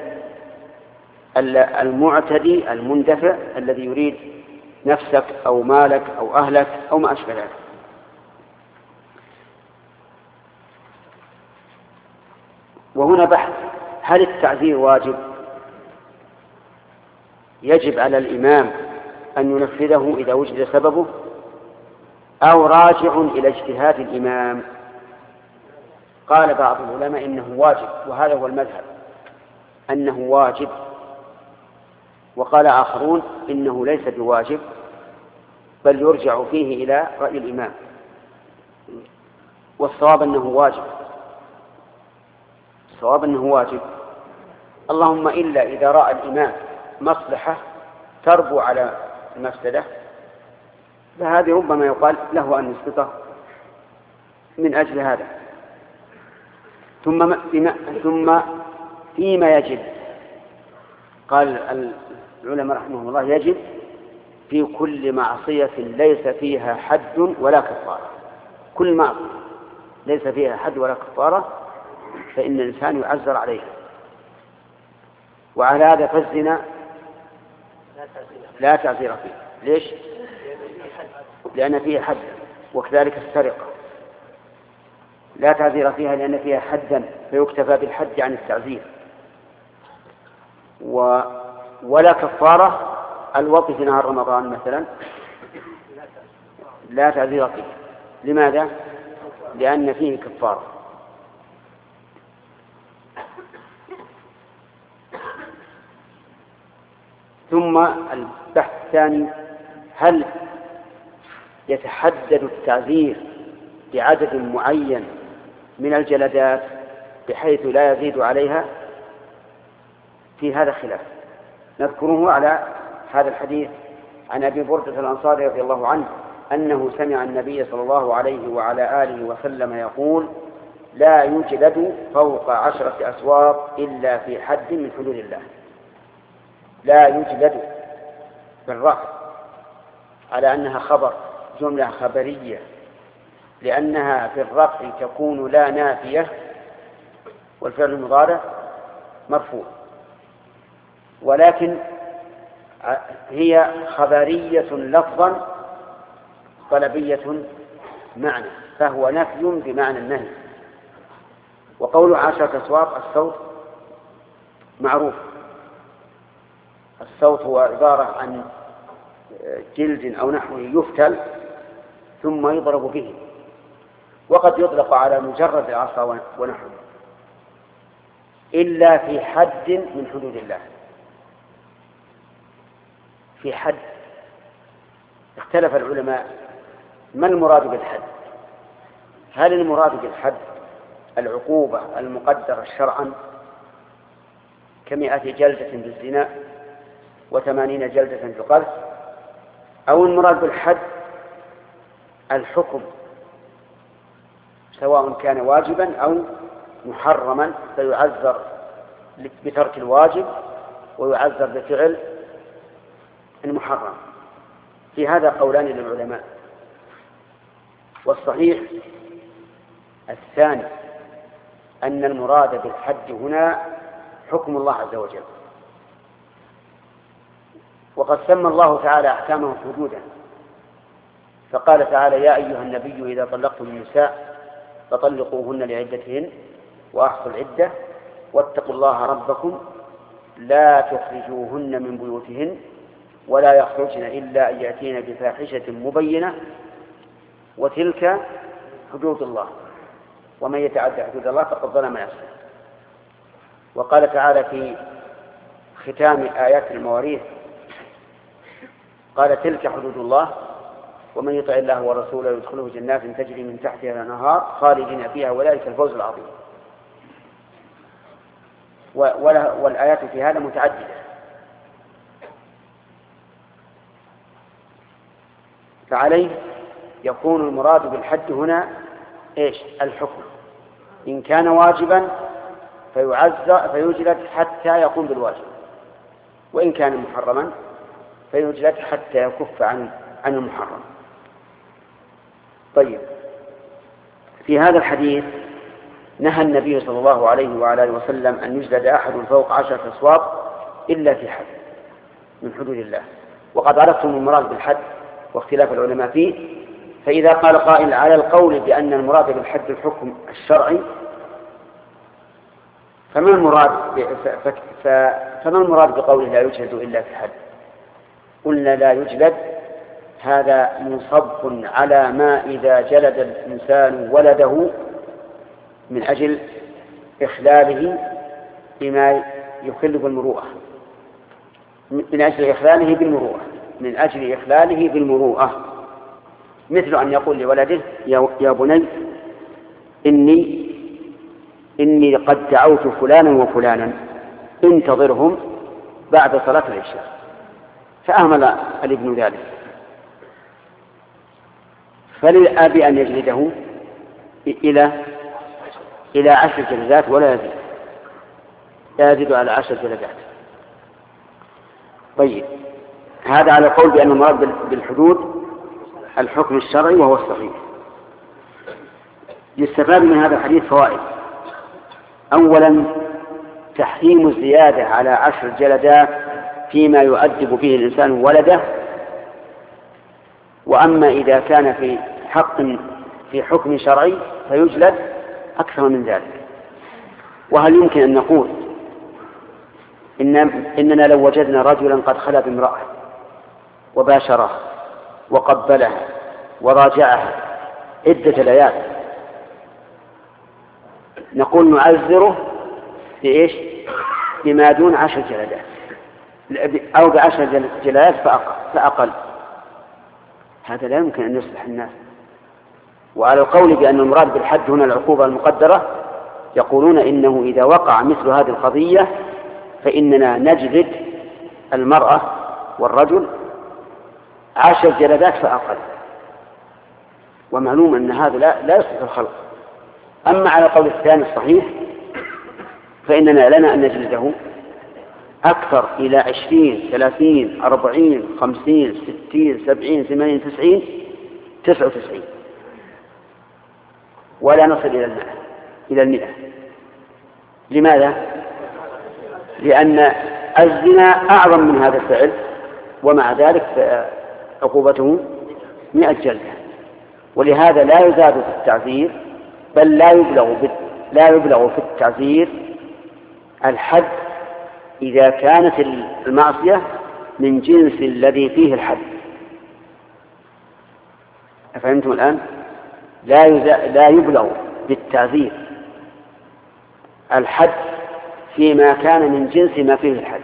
المعتدي المندفع الذي يريد نفسك أو مالك أو أهلك أو ما أشبه ذلك. وهنا بحث: هل التعذير واجب؟ يجب على الإمام أن ينفذه إذا وجد سببه، أو راجع إلى اجتهاد الإمام؟ قال بعض العلماء إنه واجب، وهذا هو المذهب أنه واجب، وقال آخرون إنه ليس بواجب بل يرجع فيه إلى رأي الإمام، والصواب أنه واجب. الصواب أنه واجب، اللهم إلا إذا رأى الإمام مصلحة تربو على المفسدة، فهذه ربما يقال له أن يسقطه من أجل هذا. ثم ثم فيما يجب، قال العلماء رحمهم الله: يجب في كل معصية ليس فيها حد ولا كفارة. كل معصية ليس فيها حد ولا كفارة فإن الإنسان يعذر عليها. وعلى هذا فالزنا لا تعذير فيه. ليش؟ لأن فيها حد. وكذلك السرقة لا تعذير فيها لأن فيها حدا، فيكتفى بالحد عن التعذير. و... ولا كفارة. الوقت في نهار رمضان مثلا لا تعذير فيه. لماذا؟ لأن فيه كفارة. ثم البحث الثاني: هل يتحدد التعذير بعدد معين من الجلدات بحيث لا يزيد عليها؟ في هذا خلاف. نذكره على هذا الحديث عن أبي بردة الأنصاري رضي الله عنه أنه سمع النبي صلى الله عليه وعلى آله وسلم يقول: لا يجلد فوق عشرة أسواق إلا في حد من حدود الله. لا يجلد بالرفع على أنها خبر، جملة خبرية، لأنها في الرفع تكون لا نافية، والفعل المضارع مرفوع، ولكن هي خبرية لفظا طلبية معنى، فهو نفي بمعنى النهي. وقول عشرة أسواق الصوت معروف، الصوت هو عبارة عن جلد أو نحوه يفتل ثم يضرب به، وقد يطلق على مجرد العصا ونحوه، إلا في حد من حدود الله. في حد اختلف العلماء ما المراد بالحد. هل المراد بالحد العقوبة المقدرة شرعا كمئة جلدة بالزنا وثمانين جلدة في القذف، أو المراد بالحد الحكم سواء كان واجبا أو محرما فيعذر بترك الواجب ويعذر بفعل المحرم؟ في هذا قولان للعلماء، والصحيح الثاني أن المراد بالحد هنا حكم الله عز وجل. وقد سمى الله تعالى أحكامه حدودا، فقال تعالى: يا أيها النبي إذا طلقتم النساء فطلقوهن لعدتهن وأحصوا العدة واتقوا الله ربكم لا تخرجوهن من بيوتهن ولا يخرجن إلا أن يأتين بفاحشة مبينة وتلك حدود الله ومن يتعدى حدود الله فقد ظلم نفسه. وقال تعالى في ختام آيات المواريث قال تلك حدود الله ومن يطع الله ورسوله يدخله جنات تجري من تحتها الأنهار خالدين فيها وذلك الفوز العظيم. والآيات في هذا متعددة. فعليه يكون المراد بالحد هنا إيش؟ الحكم، إن كان واجبا فيعزى فيجلد حتى يقوم بالواجب، وإن كان محرما فيجلد حتى يكف عن عن المحرم. طيب، في هذا الحديث نهى النبي صلى الله عليه وعلى اله وسلم أن يجلد أحد فوق عشرة أصوات إلا في حد من حدود الله. وقد عرفتم المراد بالحد واختلاف العلماء فيه، فإذا قال قائل على القول بأن المراد بالحد الحكم الشرعي فما المراد فما المراد بقوله لا يجلد إلا في حد؟ قلنا لا يجلد هذا منصب على ما إذا جلد الإنسان ولده من أجل إخلاله بما يخل بالمروءة، من أجل إخلاله بالمروءة من أجل إخلاله بالمروءة مثل أن يقول لولده يا بني إني إني قد دعوت فلانا وفلانا انتظرهم بعد صلاة العشاء، فأهمل الابن ذلك، فللأب أن يجلده إلى إلى عشر جلدات ولا يزيد لا يزيد على عشر جلدات. طيب، هذا على قول بأن المراد بالحدود الحكم الشرعي وهو الصحيح. يستفاد من هذا الحديث فوائد. أولا، تحريم الزيادة على عشر جلدات فيما يؤدب به الإنسان ولده، وأما إذا كان في حق في حكم شرعي فيجلد أكثر من ذلك. وهل يمكن أن نقول إن إننا لو وجدنا رجلا قد خلا بامرأة وباشرها وقبلها وراجعها عدة ليال نقول نعذره بإيش؟ بما دون عشر جلدات أو بعشر جلدات فأقل؟ هذا لا يمكن أن يصلح الناس. وعلى القول بأن المراد بالحد هنا العقوبة المقدرة يقولون إنه إذا وقع مثل هذه القضية فإننا نجلد المرأة والرجل عشر جلدات فأقل، ومعلوم أن هذا لا, لا يصلح الخلق. أما على القول الثاني الصحيح فإننا لنا أن نجلده أكثر إلى عشرين ثلاثين أربعين خمسين ستين سبعين ثمانين تسعين تسعة وتسعين ولا نصل إلى المئة إلى المئة. لماذا؟ لأن الزنا أعظم من هذا الفعل، ومع ذلك عقوبته مئة جلدة، ولهذا لا يزاد في التعزير بل لا يبلغ لا يبلغ في التعزير الحد إذا كانت المعصية من جنس الذي فيه الحد. أفهمتم الآن؟ لا لا يبلغ بالتعزير الحد فيما كان من جنس ما فيه الحد.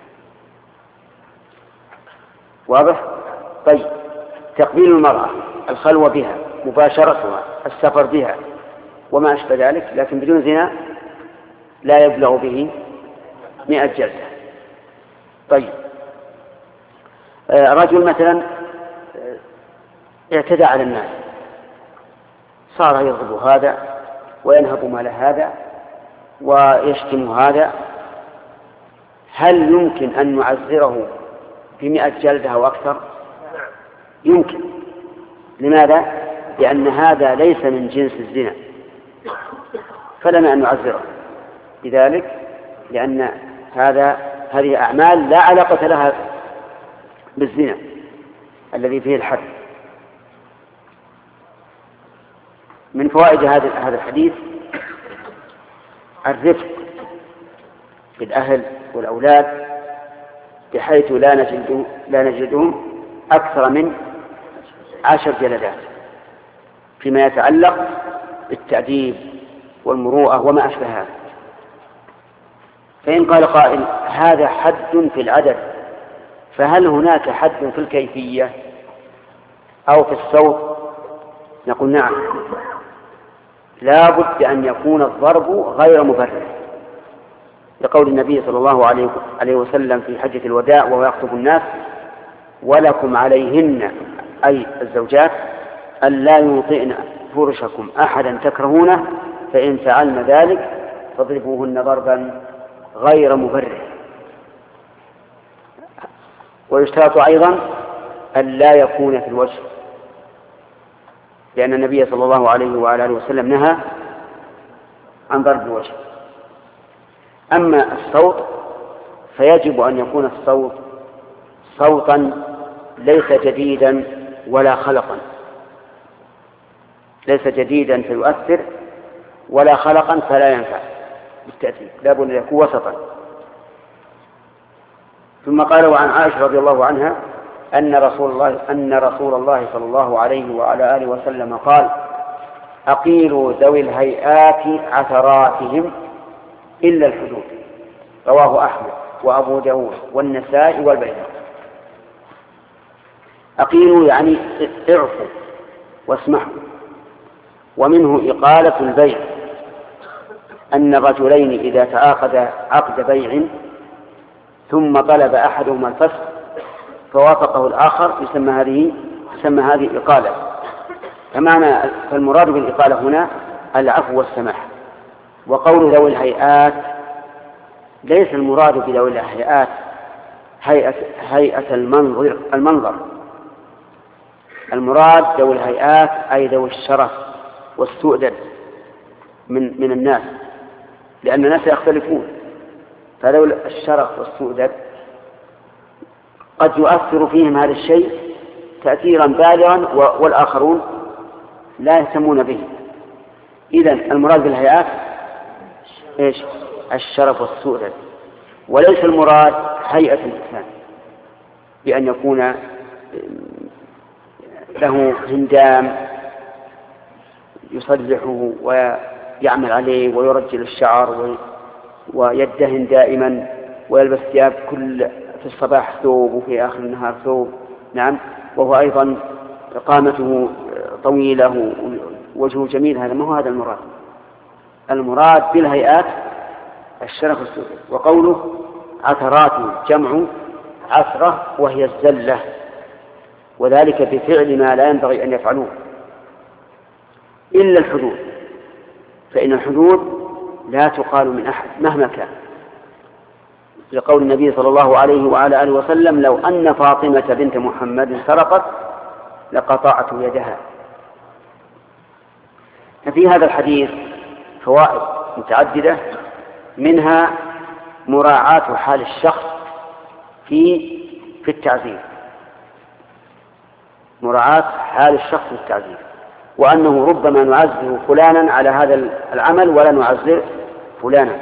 واضح؟ طيب، تقبيل المرأة، الخلوة بها، مباشرتها، السفر بها وما أشبه ذلك لكن بدون زنا لا يبلغ به مئة جلدة. طيب، رجل مثلا اعتدى على الناس، صار يضرب هذا وينهب مال هذا ويشتم هذا، هل يمكن أن نعذره بمئة جلدة أو أكثر؟ يمكن. لماذا؟ لأن هذا ليس من جنس الزنا فلنا أن نعذره لذلك، لأن هذا هذه أعمال لا علاقة لها بالزنا الذي فيه الحد. من فوائد هذا الحديث الرفق بالأهل والأولاد بحيث لا نجد لا نجدهم أكثر من عشر جلدات فيما يتعلق بالتأديب والمروءة وما أشبه هذا. فإن قال قائل هذا حد في العدد، فهل هناك حد في الكيفية أو في الصوت؟ نقول نعم، لا بد أن يكون الضرب غير مبرح، لقول النبي صلى الله عليه وسلم في حجة الوداع وهو يخطب الناس: ولكم عليهن أي الزوجات ألا يوطئن فرشكم أحدا تكرهونه، فإن فعلن ذلك فاضربوهن ضربا غير مبرح. ويشترط أيضا أن لا يكون في الوجه، لأن النبي صلى الله عليه وعلى آله وسلم نهى عن ضرب الوجه. أما الصوت فيجب أن يكون الصوت صوتا ليس جديدا ولا خلقا، ليس جديدا فيؤثر ولا خلقا فلا ينفع بالتأثير، لا بد أن يكون وسطا. ثم قال: وعن عائشة رضي الله عنها أن رسول الله أن رسول الله صلى الله عليه وعلى آله وسلم قال: أقيلوا ذوي الهيئات عثراتهم إلا الحدود. رواه أحمد وأبو داود والنسائي والبيهقي. أقيلوا يعني اعفوا واسمحوا. ومنه إقالة البيع، أن الرجلين إذا تعاقدا عقد بيع ثم طلب أحدهما الفسخ فوافقه الآخر يسمى هذه يسمى هذه إقالة. فمعنى فالمراد بالإقالة هنا العفو والسماح. وقول ذوي الهيئات ليس المراد بذوي الهيئات هيئة, هيئة المنظر, المنظر المراد ذوي الهيئات أي ذوي الشرف والسؤدد من, من الناس، لأن الناس يختلفون، فذوي الشرف والسؤدد قد يؤثر فيهم هذا الشيء تأثيرا بالغا والآخرون لا يهتمون به. إذن المراد بالهيئات إيش؟ الشرف والسؤدد، وليس المراد هيئة الإنسان بأن يكون له هندام يصلحه ويعمل عليه ويرجل الشعر ويدهن دائما ويلبس ثياب كل في الصباح ثوب وفي آخر النهار ثوب، نعم، وهو أيضا قامته طويلة ووجهه جميل. هذا ما هو هذا المراد. المراد بالهيئات الشرف والسؤدد. وقوله عثرات جمع عثرة وهي الزلة، وذلك بفعل ما لا ينبغي أن يفعلوه إلا الحدود، فإن الحدود لا تقال من أحد مهما كان، لقول النبي صلى الله عليه وعلى آله وسلم: لو أن فاطمة بنت محمد سرقت لقطعت يدها. ففي هذا الحديث فوائد متعددة، منها مراعاة حال الشخص في في التعزير، مراعاة حال الشخص في التعزير، وأنه ربما نعزر فلانا على هذا العمل ولا نعزر فلانا.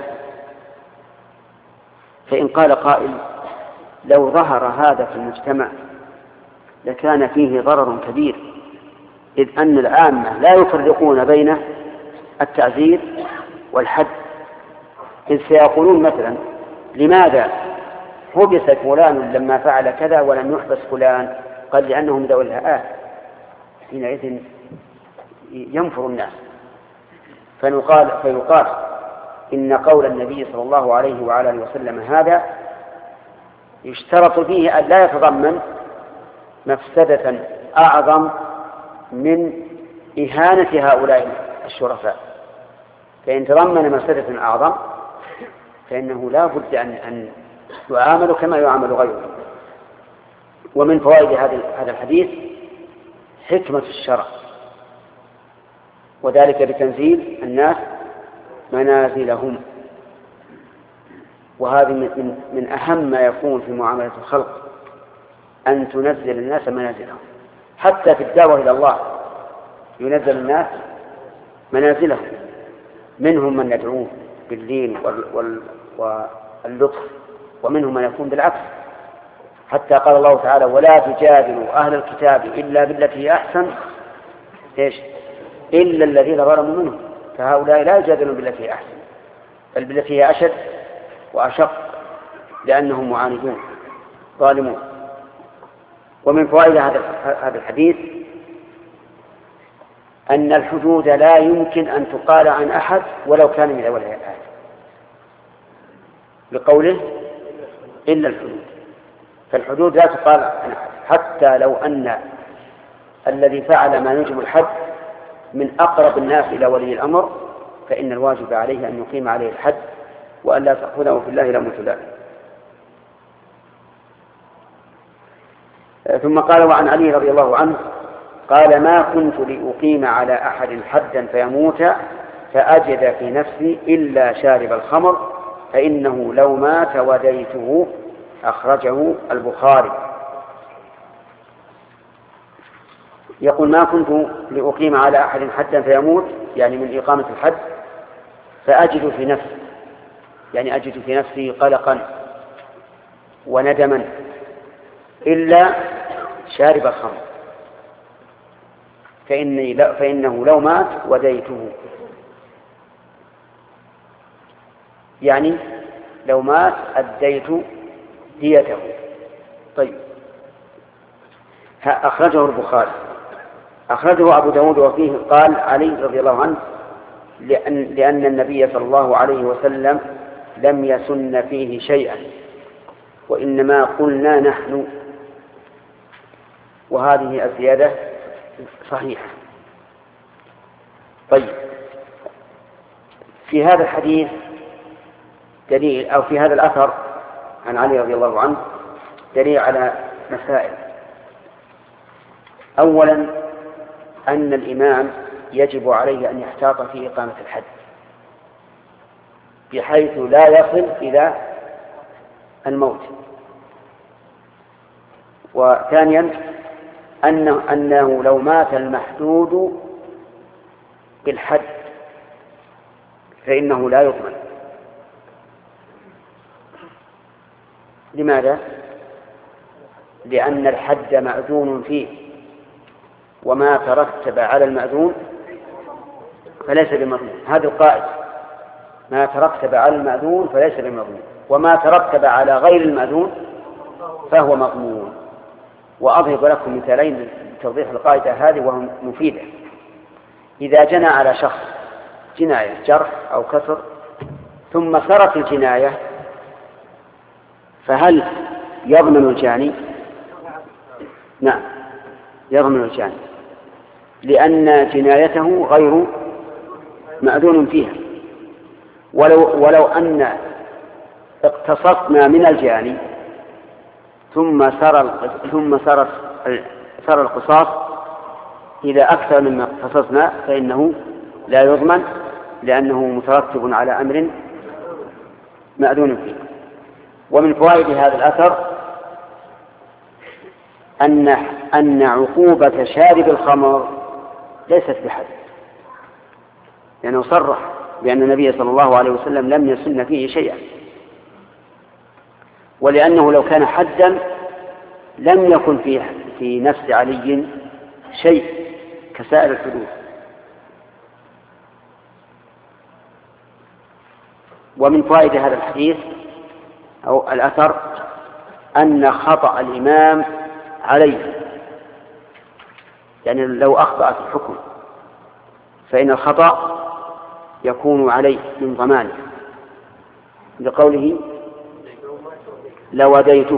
فإن قال قائل: لو ظهر هذا في المجتمع لكان فيه ضرر كبير، إذ أن العامة لا يفرقون بين التعزير والحد، إذ سيقولون مثلا: لماذا حبس فلان لما فعل كذا ولم يحبس فلان؟ قال: لأنهم ذوي الهيئات. حينئذ ينفر الناس. فنقال فيقال إن قول النبي صلى الله عليه وعلى آله وسلم هذا يشترط فيه أن لا يتضمن مفسدة أعظم من إهانة هؤلاء الشرفاء. فإن تضمن مفسدة أعظم فإنه لا بد أن أن يعامل كما يعامل غيره. ومن فوائد هذا الحديث حكمة الشرع، وذلك بتنزيل الناس منازلهم، وهذه من, من أهم ما يكون في معاملة الخلق، أن تنزل الناس منازلهم. حتى في الدعوة إلى الله ينزل الناس منازلهم، منهم من يدعوه بالدين واللطف، ومنهم من يكون بالعكس. حتى قال الله تعالى: ولا تجادلوا أهل الكتاب إلا بالتي هي أحسن إيش؟ إلا الذين ظلموا منهم، فهؤلاء لا يجادلون بالتي هي أحسن بل بالتي هي أشد وأشق لأنهم معاندون ظالمون. ومن فوائد هذا الحديث أن الحدود لا يمكن أن تقال عن أحد ولو كان من أولها الآية، بقوله إلا الحدود، فالحدود لا تقال عن أحد حتى لو أن الذي فعل ما يوجب الحد من أقرب الناس إلى ولي الأمر، فإن الواجب عليه أن يقيم عليه الحد وأن لا تأخذه في الله لومة لائم. ثم قال: وعن علي رضي الله عنه قال: ما كنت لأقيم على أحد حدا فيموت فأجد في نفسي إلا شارب الخمر فإنه لو مات وديته. أخرجه البخاري. يقول: ما كنت لأقيم على أحد حدا فيموت، يعني من إقامة الحد، فأجد في نفسي، يعني أجد في نفسي قلقا وندما إلا شارب الخمر فإني لا فإنه لو مات وديته، يعني لو مات أديت ديته. طيب، أخرجه البخاري. أخرجه أبو داود وفيه قال علي رضي الله عنه: لأن, لأن النبي صلى الله عليه وسلم لم يسن فيه شيئا وإنما قلنا نحن. وهذه الزيادة صحيحة. طيب، في هذا الحديث دليل، أو في هذا الأثر عن علي رضي الله عنه دليل على مسائل. أولا، أن الإمام يجب عليه أن يحتاط في إقامة الحد بحيث لا يصل إلى الموت. وثانيا، أنه, أنه لو مات المحدود بالحد فإنه لا يضمن. لماذا؟ لأن الحد مأذون فيه، وما ترتب على المأذون فليس بمضمون. هذه القاعدة: ما ترتب على المأذون فليس بمضمون، وما ترتب على غير المأذون فهو مضمون. وأضرب لكم مثالين لتوضيح القاعدة هذه وهي مفيدة. إذا جنى على شخص جناية جرح أو كسر ثم سرت الجناية، فهل يضمن الجاني؟ نعم، يضمن الجاني، لأن جنايته غير مأذون فيها. ولو, ولو أن اقتصصنا من الجاني ثم سر ثم سر سر القصاص إلى أكثر مما اقتصصنا فإنه لا يضمن، لأنه مترتب على أمر مأذون فيه. ومن فوائد هذا الأثر أن أن عقوبة شارب الخمر ليست بحد، لأنه صرح بأن النبي صلى الله عليه وسلم لم يسن فيه شيئا، ولأنه لو كان حدا لم يكن في في نفس علي شيء كسائر الحدود. ومن فوائد هذا الحديث أو الأثر أن خطأ الإمام عليه، يعني لو أخطأ في الحكم فإن الخطأ يكون عليه من ضمانه، لقوله لوديته،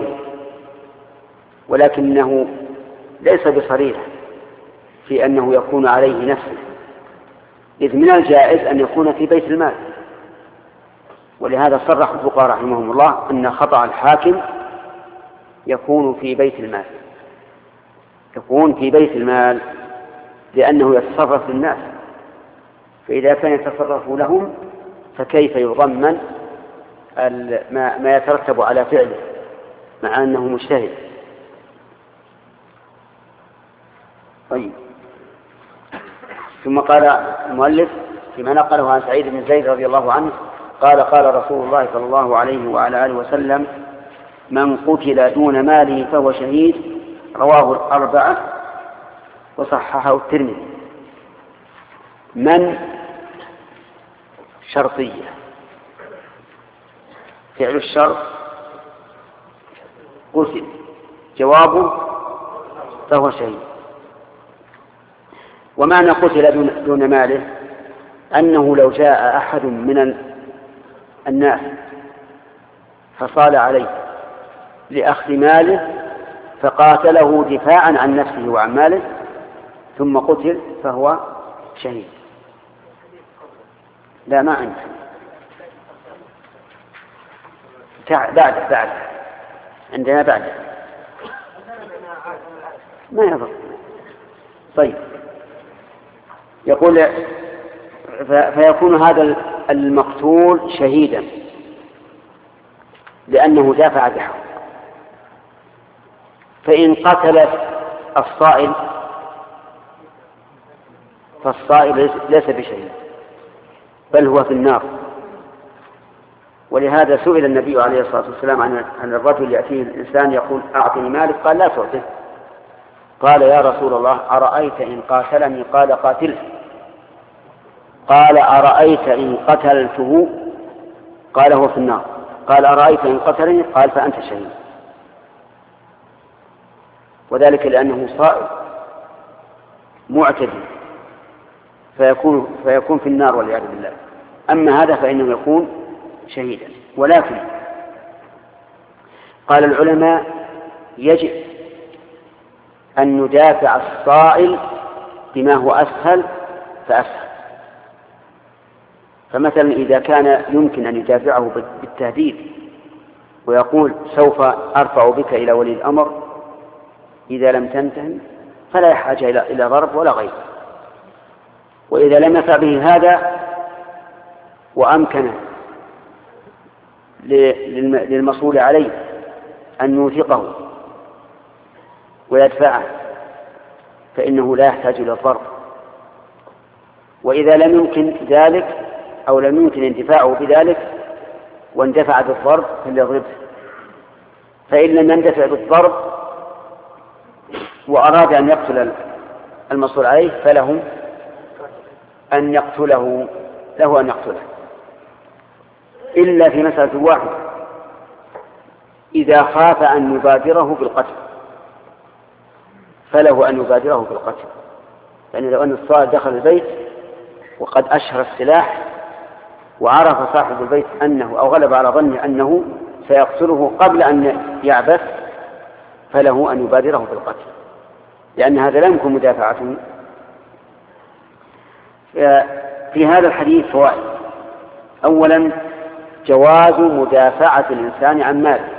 ولكنه ليس بصريح في أنه يكون عليه نفسه، إذ من الجائز أن يكون في بيت المال. ولهذا صرح الفقهاء رحمهم الله أن خطأ الحاكم يكون في بيت المال، يكون في بيت المال لأنه يتصرف للناس، فإذا كان يتصرف لهم فكيف يضمن ما يترتب على فعله مع أنه مجتهد. طيب، ثم قال المؤلف فيما نقله عن سعيد بن زيد رضي الله عنه قال: قال رسول الله صلى الله عليه وعلى آله وسلم: من قتل دون ماله فهو شهيد. رواه الأربعة وصححه الترمذي. من شرطية، فعل الشر قتل، جوابه فهو شهيد. ومعنى قتل دون, دون ماله أنه لو جاء أحد من الناس فصال عليه لأخذ ماله فقاتله دفاعا عن نفسه وعن ماله ثم قتل فهو شهيد. لا ما عندي بعد بعد عندنا بعد ما يضر. طيب يقول فيكون هذا المقتول شهيدا لأنه دافع بحق. فإن قتل الصائل فالصائل ليس بشهيد بل هو في النار. ولهذا سئل النبي عليه الصلاة والسلام عن الرجل يأتيه الإنسان يقول أعطني مالك قال لا تعطيه. قال يا رسول الله أرأيت إن قاتلني قال قاتله. قال أرأيت إن قتلته قال هو في النار. قال أرأيت إن قتلني قال فأنت شهيد. وذلك لأنه صائل معتدي فيكون, فيكون في النار والعياذ بالله. أما هذا فإنه يكون شهيدا. ولكن قال العلماء يجب أن ندافع الصائل بما هو أسهل فأسهل. فمثلا إذا كان يمكن أن يدافعه بالتهديد ويقول سوف أرفع بك إلى ولي الأمر إذا لم تنتهي فلا يحتاج إلى ضرب ولا غير. وإذا لم يفع به هذا وأمكن للمصول عليه أن يوثقه ويدفعه فإنه لا يحتاج إلى الضرب. وإذا لم يمكن ذلك أو لم يمكن اندفاعه بذلك واندفع بالضرب فليضربه. فإن لم يندفع بالضرب وأراد أن يقتل المصول عليه فله أن يقتله له أن يقتله إلا في مسألة واحدة إذا خاف أن يبادره بالقتل فله أن يبادره بالقتل. يعني لو أن الصائل دخل البيت وقد أشهر السلاح وعرف صاحب البيت أنه أو غلب على ظنه أنه سيقتله قبل أن يعبث فله أن يبادره بالقتل لأن هذا لا يمكن مدافعته. في هذا الحديث فوائد. أولا جواز مدافعة الإنسان عن ماله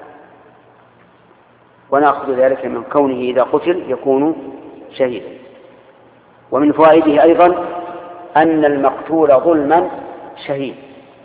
ونأخذ ذلك من كونه إذا قتل يكون شهيدا. ومن فوائده أيضا أن المقتول ظلما شهيد.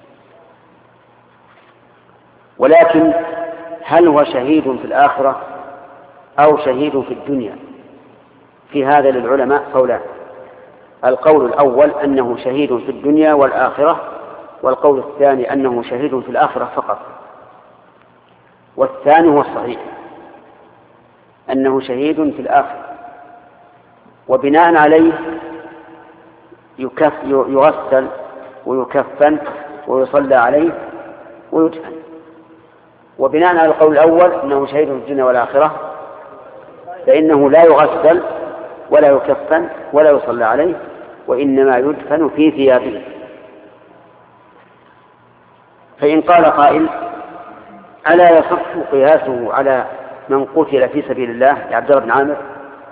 ولكن هل هو شهيد في الآخرة أو شهيد في الدنيا؟ في هذا للعلماء قولان. القول الأول أنه شهيد في الدنيا والآخرة، والقول الثاني أنه شهيد في الآخرة فقط. والثاني هو الصحيح أنه شهيد في الآخرة، وبناء عليه يكف يغسل ويكفن ويصلى عليه ويدفن. وبناء على القول الأول أنه شهيد في الدنيا والآخرة فإنه لا يغسل ولا يكفن ولا يصلى عليه وإنما يدفن في ثيابه. فإن قال قائل ألا يصح قياسه على من قتل في سبيل الله يا عبد الله بن عامر؟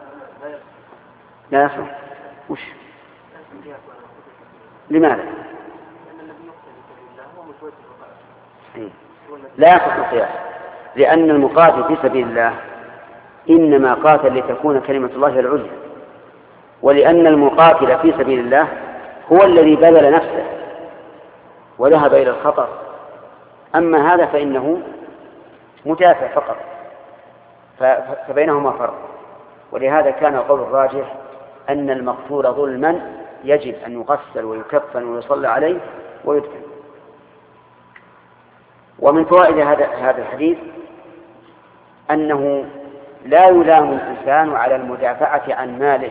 لا يصح. وش لماذا؟ لا يصح القياس لأن المقاتل في سبيل الله إنما قاتل لتكون كلمة الله العليا، ولأن المقاتل في سبيل الله هو الذي بذل نفسه وذهب إلى الخطر. أما هذا فإنه مدافع فقط، فبينهما فرق. ولهذا كان القول الراجح أن المقتول ظلما يجب أن يغسل ويكفن ويصلى عليه ويدفن. ومن فوائد هذا هذا الحديث أنه لا يلام الإنسان على المدافعة عن ماله،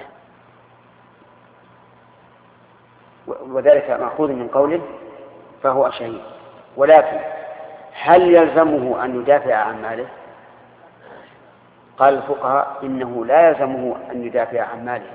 وذلك مأخوذ من قوله فهو شهيد. ولكن هل يلزمه أن يدافع عن ماله؟ قال الفقهاء إنه لا يلزمه أن يدافع عن ماله.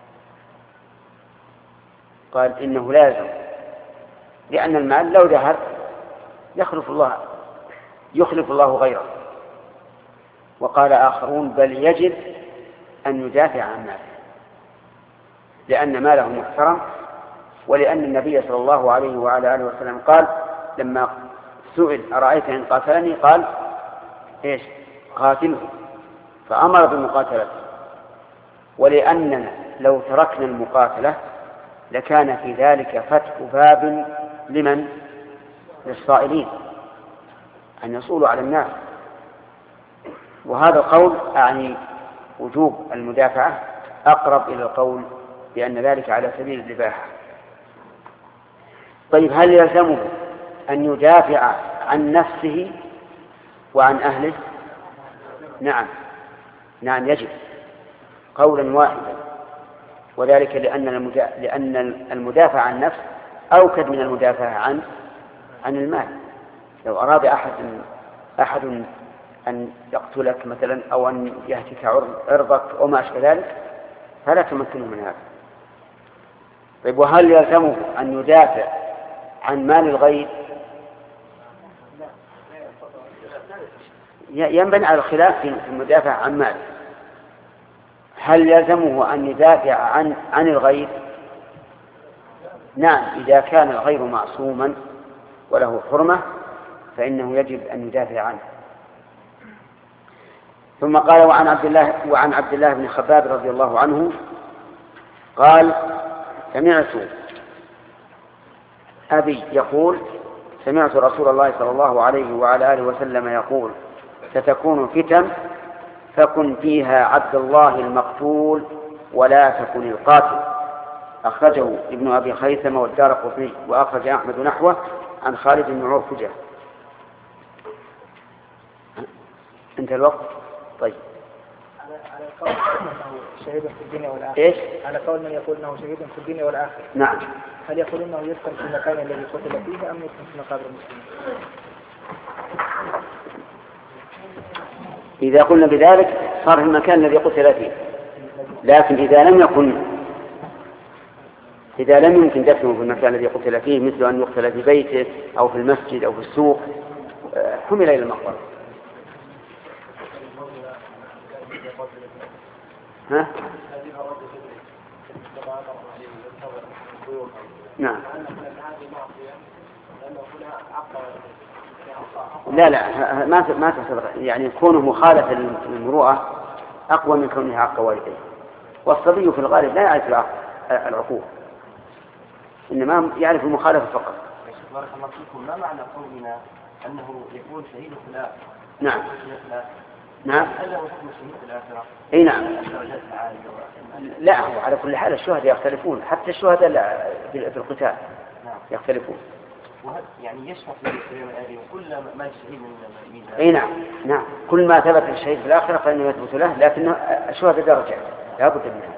قال إنه لا يلزم، لأن المال لو ذهب يخلف الله يخلف الله غيره. وقال آخرون بل يجب أن يدافع عن ماله، لأن ماله محترم، ولأن النبي صلى الله عليه وعلى آله وسلم قال لما سئل أرأيت إن قاتلني؟ قال إيش؟ قاتله، فأمر بالمقاتلة. ولأننا لو تركنا المقاتلة لكان في ذلك فتح باب لمن؟ للصائلين أن يصولوا على الناس. وهذا القول أعني وجوب المدافعة أقرب إلى القول بأن ذلك على سبيل الإباحة. طيب هل يلزمه أن يدافع عن نفسه وعن أهله؟ نعم نعم يجب قولا واحدا، وذلك لأن لأن المدافع عن النفس أوكد من المدافع عن عن المال. لو أراد أحد أحد أن يقتلك مثلا أو أن يهتك عرضك أو ما أشبه ذلك فلا تمكنه من هذا. طيب وهل يلزمه أن يدافع عن مال الغير؟ ينبني على الخلاف في المدافع عن مال. هل يلزمه أن يدافع عن عن الغير؟ نعم، إذا كان الغير معصوما وله حرمة فإنه يجب أن يدافع عنه. ثم قال وعن عبد الله وعن عبد الله بن خباب رضي الله عنه قال سمعت أبي يقول سمعت رسول الله صلى الله عليه وعلى آله وسلم يقول ستكون فتن فكن فيها عبد الله المقتول ولا تكن القاتل. أخرجه ابن أبي خيثمة والدارقطني، وأخرج أحمد نحوه عن خالد بن عرفجة. انتهى الوقت. طيب على قول انه شهيد في الدنيا والاخره. ايش؟ على قول من يقول انه شهيد في الدنيا والاخره. نعم. هل يقول انه يدفن في المكان الذي قتل فيه ام يدفن في مقابر المسلمين؟ إذا قلنا بذلك صار في المكان الذي قتل فيه، لكن إذا لم يكن إذا لم يمكن دفنه في المكان الذي قتل فيه مثل أن يقتل في بيته أو في المسجد أو في السوق حمل إلى المقبرة. ها؟ نعم. لا لا ما ما تعتبر، يعني كونه مخالف للمروءة أقوى من كونه عق والديه. والصبي في الغالب لا يعرف العقوق، إنما يعرف المخالفة فقط. بارك الله فيكم، ما معنى قولنا أنه يكون شهيد في الآخرة؟ نعم نعم. هل هو حكم الشهيد في الآخرة؟ اي نعم. لا هو على كل حال الشهداء يختلفون، حتى الشهداء في القتال يختلفون. يعني يشفع في الكلام الآخر وكل ما الشهيد من ميزان. اي نعم نعم. كل ما ثبت الشهيد في الآخرة فإنه يثبت له، لكن الشهداء درجة لا بد منها.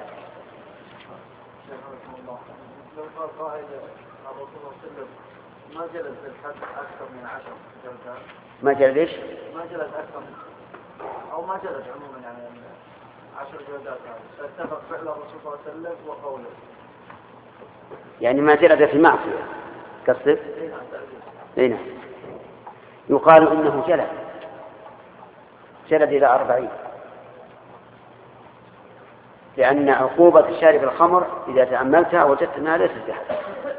قال قائد الرسول صلى الله عليه وسلم ما جلس الحد أكثر من عشر جلسات. ما جلس ايش؟ ما جلس أكثر أو ما جلس عموما يعني عشر جلسات، فاتفق فعل الرسول صلى الله عليه وسلم وقوله. يعني ما جلس في معصية قصد؟ اي نعم. يقال إنه جلد جلد إلى أربعين، لأن عقوبة شارب الخمر إذا تأملتها وجدت أنها ليست بحد.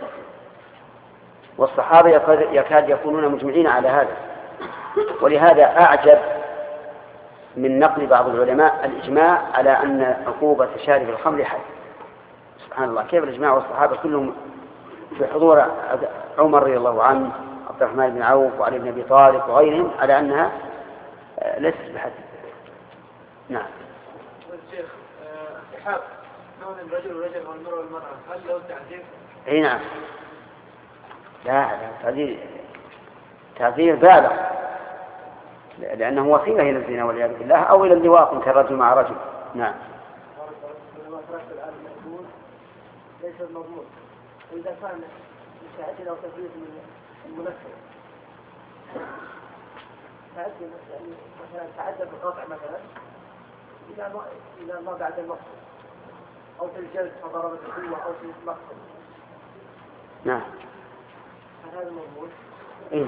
والصحابة يكاد يكونون مجمعين على هذا، ولهذا أعجب من نقل بعض العلماء الإجماع على أن عقوبة شارب الخمر حد. سبحان الله، كيف الإجماع والصحابة كلهم في حضور عمر رضي الله عنه، عبد الرحمن بن عوف وعلي بن أبي طالب وغيرهم على أنها ليست بحد. نعم. والشيخ استحاب كون الرجل والرجل والمرأة والمرأة هل له تعذير؟ اي نعم. لا لا تعذير تعذير بالغ، لأنه وسيلة إلى الزنا والعياذ بالله أو إلى اللواط كالرجل مع رجل. نعم. ليس المضمون إذا كان مشاهدين أو تفريط من المنفذ تعدي يعني مثلا تعدى بالقطع مثلا إذا ما إذا ما بعد المقصد أو في الجلد فضربت القوة أو في المقصد. نعم. هذا موجود. إيه.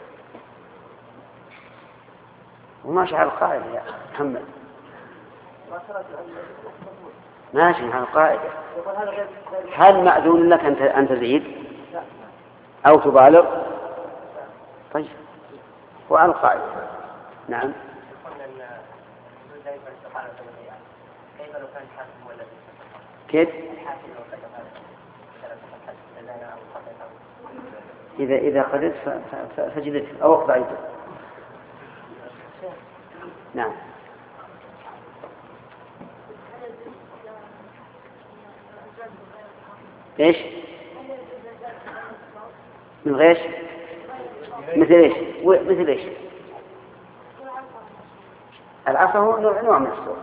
وماشي على القاعدة يا محمد. ماشي على القاعدة. هل مأذون لك أن أن تزيد أو تبالغ؟ طيب وعلى القاعدة. نعم. كيف؟ إذا إذا قدرت فجلد أو اقطع يده. نعم. إيش؟ من غيش؟ مثل إيش؟ مثل إيش؟ العصا هو نوع من الصوت.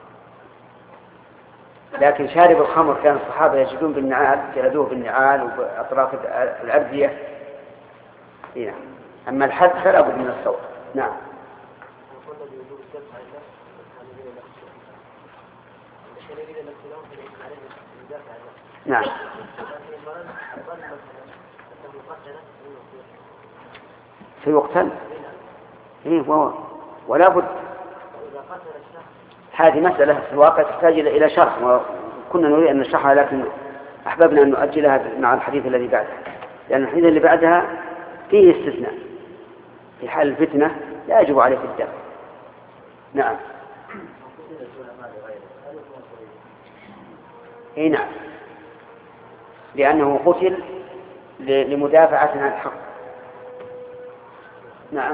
لكن شارب الخمر كان الصحابة يجدون بالنعال، جلدوه بالنعال وبأطراف الأردية. نعم. أما الحد فلا بد من الصوت. نعم. نعم. سيقتل. إيه هو ولا بد. هذه مسألة في الواقع تحتاج إلى شرح، وكنا نريد أن نشرحها لكن أحببنا أن نؤجلها مع الحديث الذي بعدها، لأن الحديث اللي بعدها فيه استثناء في حال الفتنة لا يجب عليه الدم. نعم. اي نعم، لأنه قتل لمدافعة عن الحق. نعم.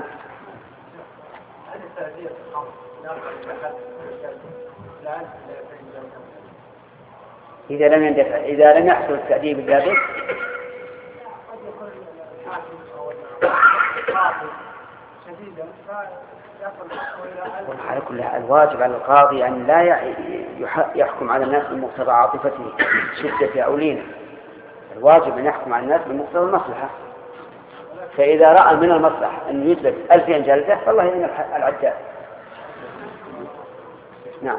إذا لم يندفع، إذا لم يحصل التأديب بالذات على كل حال الواجب على القاضي أن لا يحكم على الناس بمقتضى عاطفته شدة أو لينة. الواجب أن يحكم على الناس بمقتضى المصلحة، فإذا رأى من المصلحة أن يجلد ألفين جلدة فالله يهين العداء. نعم.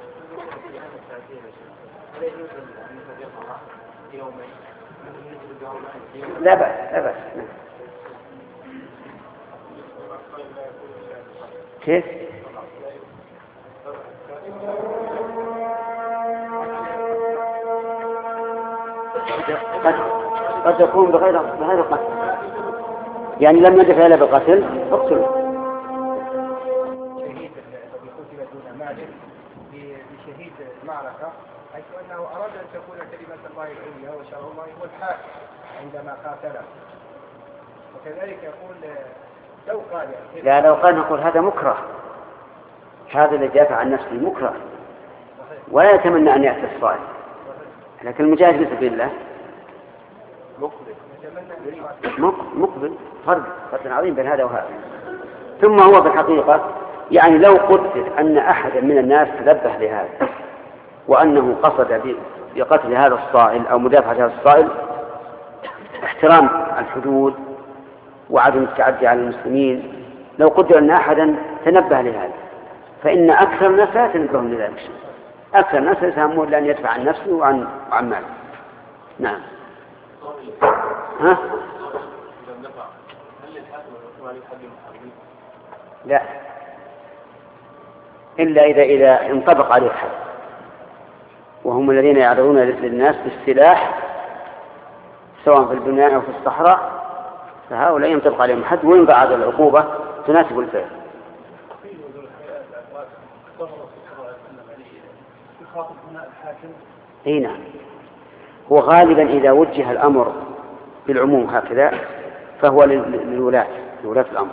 لا بأس لا بأس. نعم. كيف؟ قد قد يكون بغير بغير قتل، يعني لم يدفع إلا بالقتل اقتله. شهيد الذي قتل دون مال بشهيد المعركة، حيث أنه أراد أن تكون كلمة الله العليا وشرع الله هو الحاكم عندما قاتله. وكذلك يقول لو قال لا لو قال نقول هذا مكره، هذا اللي دافع عن نفسه مكره ولا يتمنى أن يأتي الصائم، لكن المجاهد في سبيل الله مقبل. فرق فرق عظيم بين هذا وهذا. ثم هو بالحقيقة يعني لو قدر أن أحدا من الناس تنبه لهذا وأنه قصد بقتل هذا الصائل أو مدافعة هذا الصائل احترام الحدود وعدم التعدي على المسلمين، لو قدر أن أحدا تنبه لهذا فإن أكثر الناس لا يتنبهون لذلك. أكثر الناس يساهمون لأن يدفع عن نفسه وعن وعن ماله. نعم. ها؟ لا، إلا إذا إذا انطبق عليه الحد، وهم الذين يعرضون للناس بالسلاح سواء في البنيان أو في الصحراء، فهؤلاء ينطبق عليهم الحد وينبع هذه العقوبة تناسب الفعل. اي نعم. هو غالبا إذا وجه الأمر بالعموم هكذا فهو للولاة لولاة الأمر.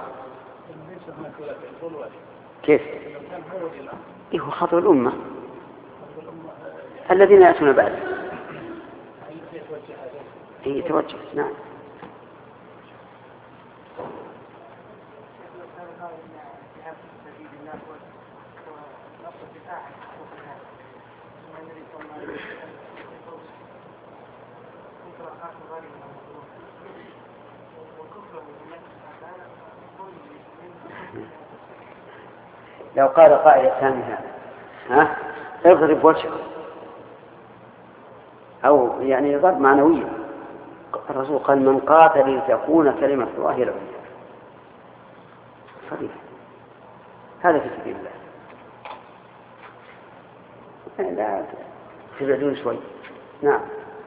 كيف؟ إيه هو خاطر الأمة الذين يأتون بعد. إيه توجه. نعم. لو قال قائل ثانيها ها اضرب وجهه أو يعني ضرب معنوية. الرسول قال من قاتل لتكون كلمة الله هي العليا صريح، هذا في سبيل الله. لا تبعدون شوي. نعم.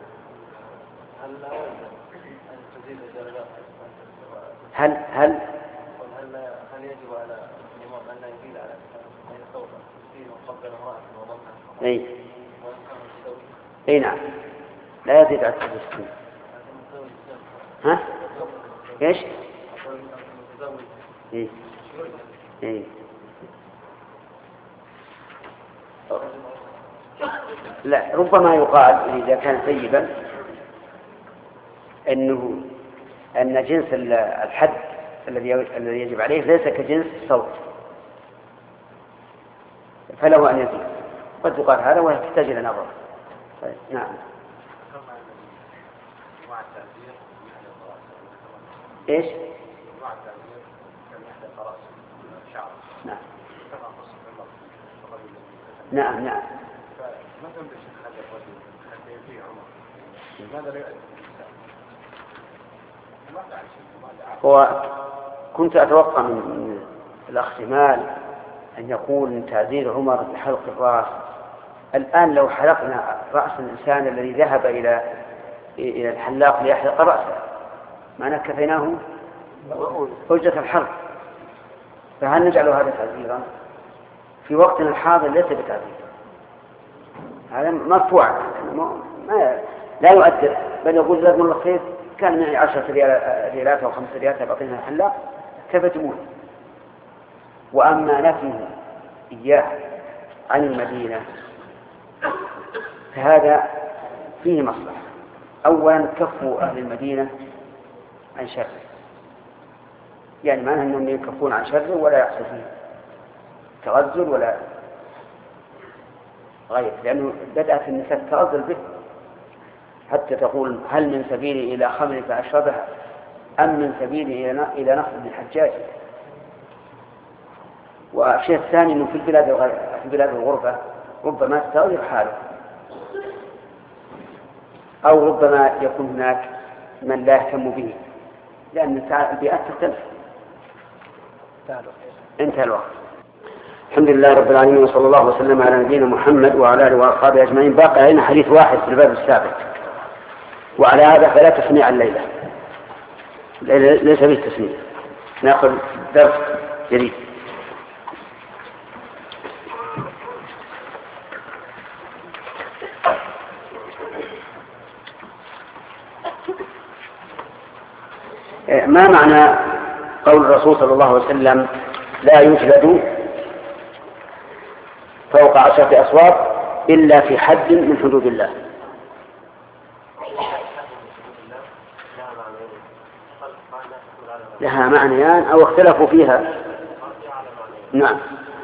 هل هل هل يجب على الإمام أن لا يزيد على أن يستوفى فيه مقبل امرأة وضمها؟ أي أي نعم لا يزيد على التسليم. ها إيش؟ إيه إيه لا ربما يقال إذا كان سيبا أنه أن جنس الحد الذي الذي يجب عليه ليس كجنس الصوت فله أن يزيد. قد يقال هذا ويحتاج إلى نظر. طيب. نعم. إيش؟ نعم نعم نعم. وكنت أتوقع من الأخ مال أن يقول من تعزير عمر بحلق الرأس. الآن لو حلقنا رأس الإنسان الذي ذهب إلى إلى الحلاق ليحلق رأسه معناه كفيناه حجة الحلق، فهل نجعل هذا تعزيرا؟ في وقتنا الحاضر ليس بتعزير، هذا مرفوع ما لا يؤثر، بل يقول لازم الله خير كان معي عشرة ريالات أو خمسة ريالات أعطينا الحلاق كفتمون. وأما نفيه إياه عن المدينة فهذا فيه مصلحة. أولا كفوا أهل المدينة عن شر، يعني معنى أنهم يكفون عن شر ولا يحصل فيه تغزل ولا غير، لأنه بدأت النساء تغزل به حتى تقول هل من سبيلي إلى خمر فأشربها أم من سبيلي إلى نصب الحجاج. والشيء الثاني أنه في البلاد في بلاد الغربة ربما تتغير حاله، أو ربما يكون هناك من لا يهتم به لأن البيئات تختلف. انتهى الوقت. الحمد لله رب العالمين وصلى الله وسلم على نبينا محمد وعلى آله وأصحابه أجمعين. باقي علينا حديث واحد في الباب السابق، وعلى هذا فلا تسميع الليلة، ليس فيه تسميع، نأخذ درس جديد. ما معنى قول الرسول صلى الله عليه وسلم لا يجلد فوق عشرة أصوات إلا في حد من حدود الله؟ لها معنيان أو اختلفوا فيها. نعم.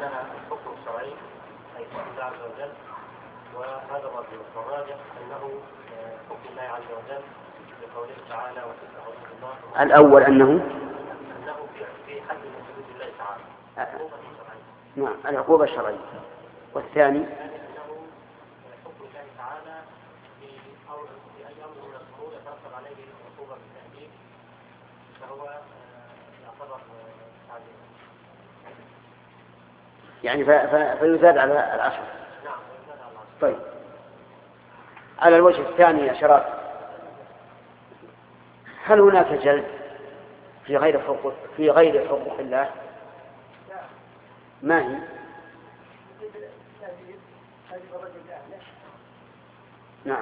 وهذا الرجل والراجح أنه حكم الله عز وجل بقوله تعالى وتلك حدود الله. الأول أنه أنه في حد من حدود الله تعالى. نعم العقوبة الشرعية. والثاني أنه حكم الله تعالى في أي أمر من الأمور يترتب عليه العقوبة بالتأديب فهو يعتبر تعديل. يعني فيزاد على العشر. نعم يزاد على العشر. طيب على الوجه الثاني يا شراب، هل هناك جلد في غير حقوق في غير حقوق الله؟ ما هي؟ نعم.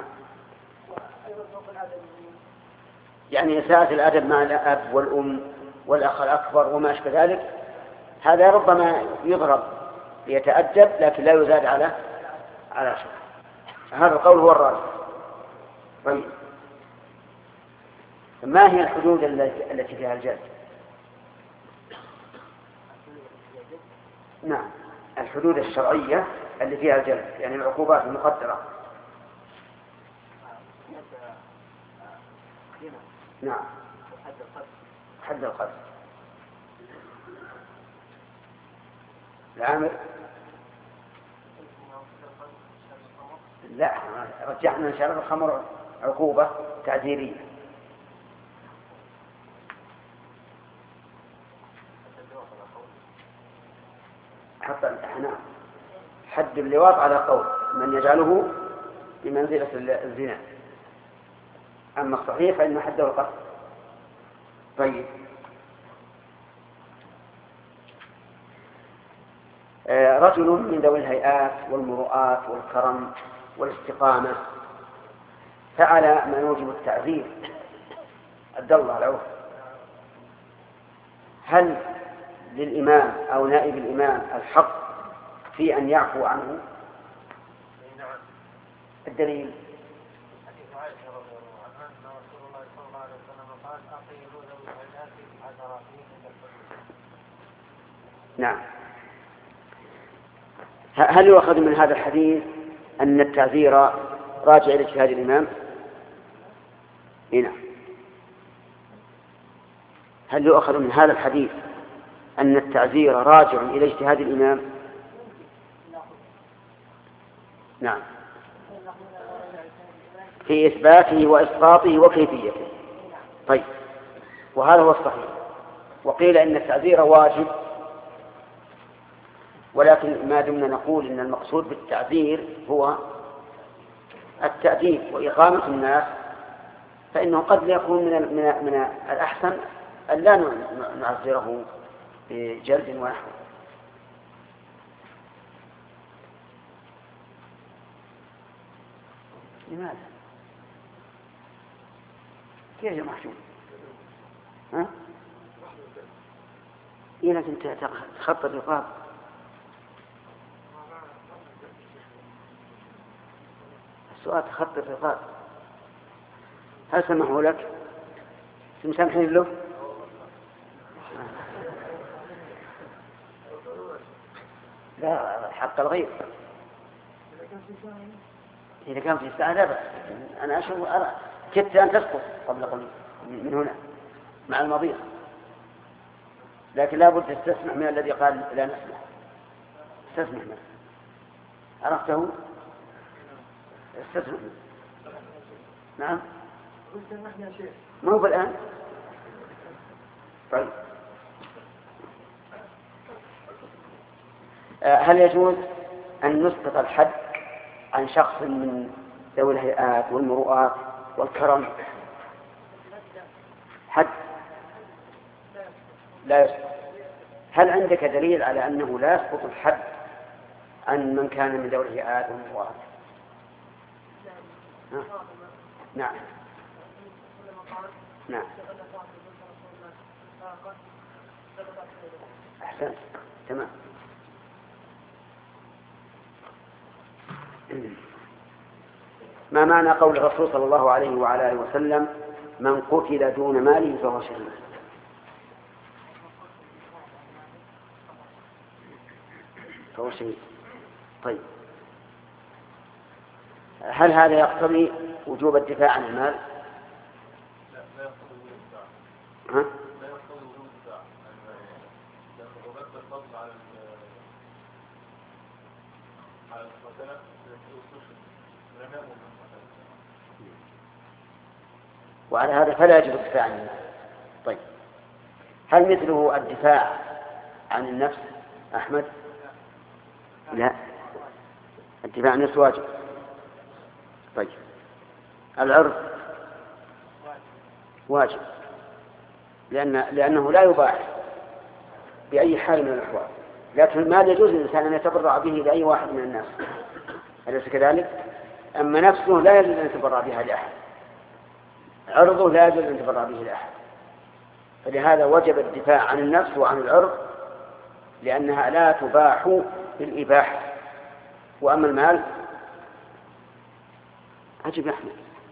يعني إساءة الأدب مع الأب والأم والأخ الأكبر وما أشبه ذلك، هذا ربما يضرب ليتأدب لكن لا يزاد على على شيء. هذا القول هو الراجح. طيب ما هي الحدود التي فيها الجلد؟ نعم الحدود الشرعية اللي فيها الجلد، يعني العقوبات المقدرة. نعم حد القذف. العامر لا، رجعنا من شرب الخمر عقوبة تعزيرية. حتى الامتحانات حد اللواط على قول من يجعله بمنزلة الزنا، أما الصحيح فإن حده القتل. طيب، آه رجل من ذوي الهيئات والمروءات والكرم والاستقامة فعل ما يوجب التعذير، أدى الله له، هل للإمام أو نائب الإمام الحق في أن يعفو عنه؟ الدليل نعم. هل يؤخذ من هذا الحديث أن التعزير راجع إلى اجتهاد الإمام؟ هنا هل يؤخذ من هذا الحديث أن التعزير راجع إلى اجتهاد الإمام؟ نعم، في إثباته وإسقاطه وكيفيته. طيب، وهذا هو الصحيح. وقيل إن التعزير واجب، ولكن ما دمنا نقول إن المقصود بالتعزير هو التأديب وإقامة الناس، فإنه قد يكون من من من الأحسن أن لا نعزره بجلد ونحو. لماذا؟ كيف يا محجوب؟ ها؟ إيه لكن تخطى الرقاب؟ السؤال تخطى الرقاب، هل سمحوا لك؟ سمسامحين له؟ لا، حق الغير. إذا كان في الساعة لا بأس. أنا أشعر أرى كدت أن تسقط قبل قليل من هنا مع المضيق، لكن لا بد تستسمع من الذي قال لا نسمع. استسمع منه، عرفته؟ استسمع منه. نعم، ما هو الآن. طيب، هل يجوز أن نسقط الحد عن شخص من ذوي الهيئات والمروءات والكرم؟ حد لا يسقط. هل عندك دليل على أنه لا يسقط الحد عن من كان من ذوي الهيئات والمروءات؟ نعم نعم، أحسنت، تمام. ما معنى قول الرسول صلى الله عليه وعلى آله وسلم من قتل دون ماله فهو شهيد؟ فهو شهيد. طيب، هل هذا يقتضي وجوب الدفاع عن المال؟ لا، لا يقتضي وجوب الدفاع. ها؟ لا يقتضي وجوب الدفاع، لأنه رد الفضل على على المقاتلة وعلى هذا فلا يجب الدفاع عن النفس. طيب، هل مثله الدفاع عن النفس أحمد؟ لا، الدفاع عن النفس واجب. طيب، العرض واجب، لأن لأنه لا يباح بأي حال من الأحوال، لكن المال يجوز للإنسان أن يتبرع به لأي واحد من الناس، أليس كذلك؟ أما نفسه لا يجوز أن يتبرع بها لأحد، عرضه لا يجوز أن يتبرع به لأحد، فلهذا وجب الدفاع عن النفس وعن العرض، لأنها لا تباح بالإباحة. وأما المال عجب أحمد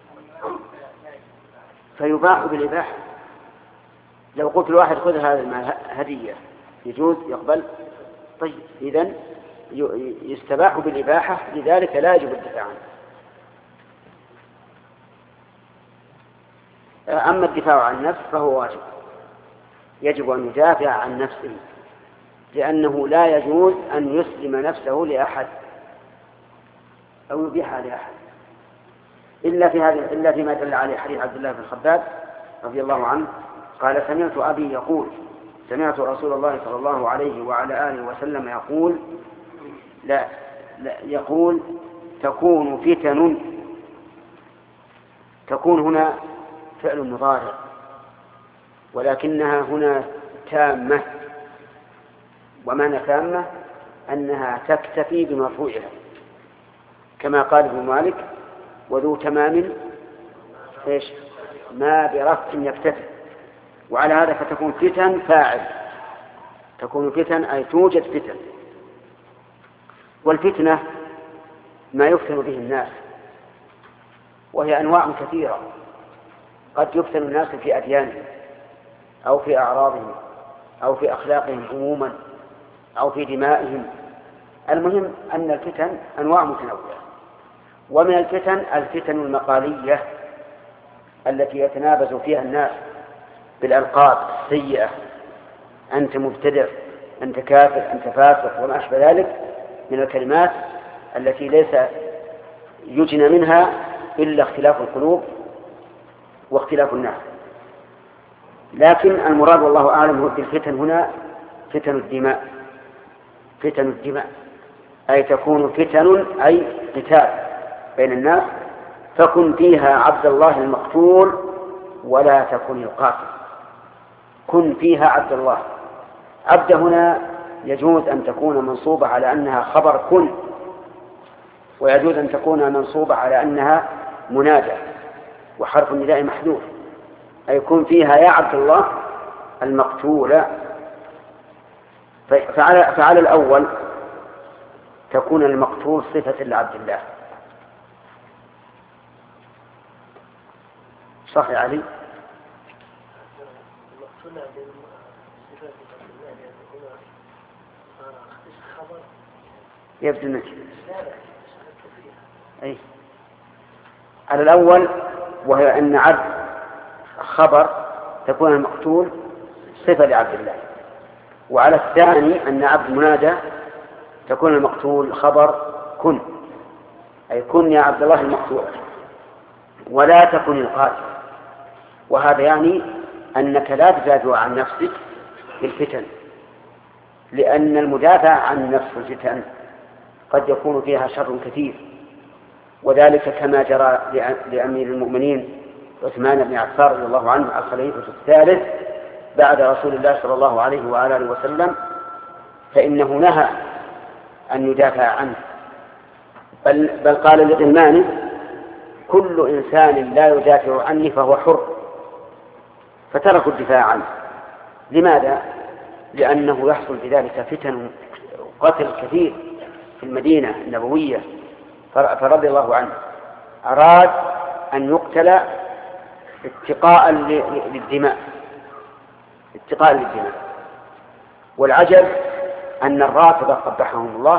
فيباح بالإباحة. لو قلت لواحد خذ هذا المال هدية يجوز يقبل؟ طيب، إذن يستباح بالإباحة، لذلك لا يجب الدفاع عنه. أما الدفاع عن النفس فهو واجب، يجب أن يدافع عن نفسه لأنه لا يجوز أن يسلم نفسه لأحد أو يبيحها لأحد إلا في هذا إلا فيما دل عليه حديث عبد الله بن الخباب رضي الله عنه قال سمعت أبي يقول سمعت رسول الله صلى الله عليه وعلى آله وسلم يقول لا, لا يقول تكون فتن تكون هنا فعل مضارع ولكنها هنا تامة ومعنى تامة أنها تكتفي بمرفوعها كما قال ابن مالك وذو تمام إيش ما برفع يكتفي وعلى هذا فتكون فتن فاعل تكون فتن أي توجد فتن والفتنة ما يفتن به الناس وهي أنواع كثيرة قد يفتن الناس في أديانهم أو في أعراضهم أو في أخلاقهم عموما أو في دمائهم المهم أن الفتن أنواع متنوعة ومن الفتن الفتن المقالية التي يتنابز فيها الناس بالألقاب السيئة أنت مبتدع أنت كافر أنت فاسق وما أشبه ذلك من الكلمات التي ليس يجنى منها إلا اختلاف القلوب واختلاف الناس لكن المراد والله أعلم هو بالفتن هنا فتن الدماء فتن الدماء أي تكون فتن أي قتال بين الناس فكن فيها عبد الله المقتول ولا تكن القاتل كن فيها عبد الله عبد هنا يجوز أن تكون منصوبة على أنها خبر كن ويجوز أن تكون منصوبة على أنها منادى وحرف النداء محذوف أي كن فيها يا عبد الله المقتول فعلى, فعلى الأول تكون المقتول صفة لعبد الله صح يا علي يبدو منك أي على الأول وهي أن عبد خبر تكون المقتول صفة لعبد الله وعلى الثاني أن عبد منادى تكون المقتول خبر كن أي كن يا عبد الله المقتول ولا تكن القاتل وهذا يعني أنك لا تدافع عن نفسك بالفتن لأن المدافع عن نفس الفتن قد يكون فيها شر كثير وذلك كما جرى لأمير المؤمنين عثمان بن عفان رضي الله عنه الخليفة الثالث بعد رسول الله صلى الله عليه وآله وسلم فإنه نهى أن يدافع عنه بل, بل قال لغلمانه كل إنسان لا يدافع عني فهو حر فتركوا الدفاع عنه لماذا؟ لأنه يحصل بذلك فتن قتل كثير في المدينة النبوية فرضي الله عنه أراد أن يقتل اتقاء للدماء اتقاء للدماء والعجب أن الرافضة قبحهم الله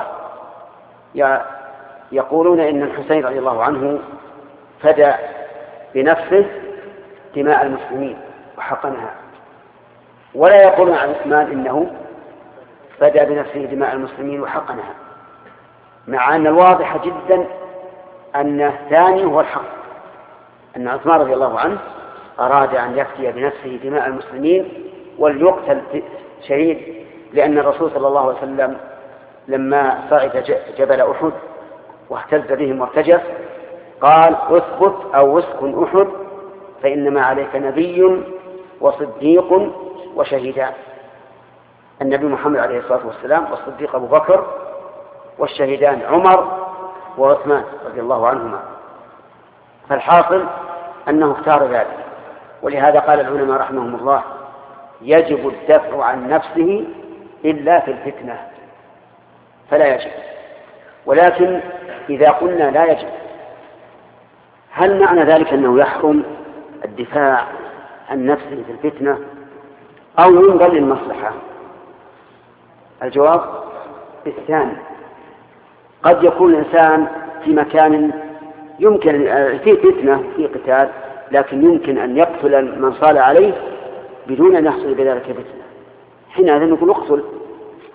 يقولون إن الحسين رضي الله عنه فدى بنفسه دماء المسلمين وحقنها ولا يقولون عن عثمان إنه فدى بنفسه دماء المسلمين وحقنها مع أن الواضح جدا أن الثاني هو الحق أن عثمان رضي الله عنه أراد أن يفتي بنفسه دماء المسلمين وليقتل شهيد لأن الرسول صلى الله عليه وسلم لما صعد جبل أحد واهتز بهم وارتجف قال اثبت أو اسكن أحد فإنما عليك نبي وصديق وشهيدان النبي محمد عليه الصلاة والسلام والصديق أبو بكر والشهيدان عمر وعثمان رضي الله عنهما فالحاصل أنه اختار ذلك ولهذا قال العلماء رحمهم الله يجب الدفع عن نفسه إلا في الفتنة فلا يجب ولكن إذا قلنا لا يجب هل معنى ذلك أنه يحرم الدفاع عن نفسه في الفتنة أو ينظر للمصلحة؟ الجواب الثاني قد يكون الإنسان في مكان يمكن في فتنة في قتال لكن يمكن أن يقتل من صال عليه بدون أن يحصل بذلك فتنة حينئذ نقول اقتل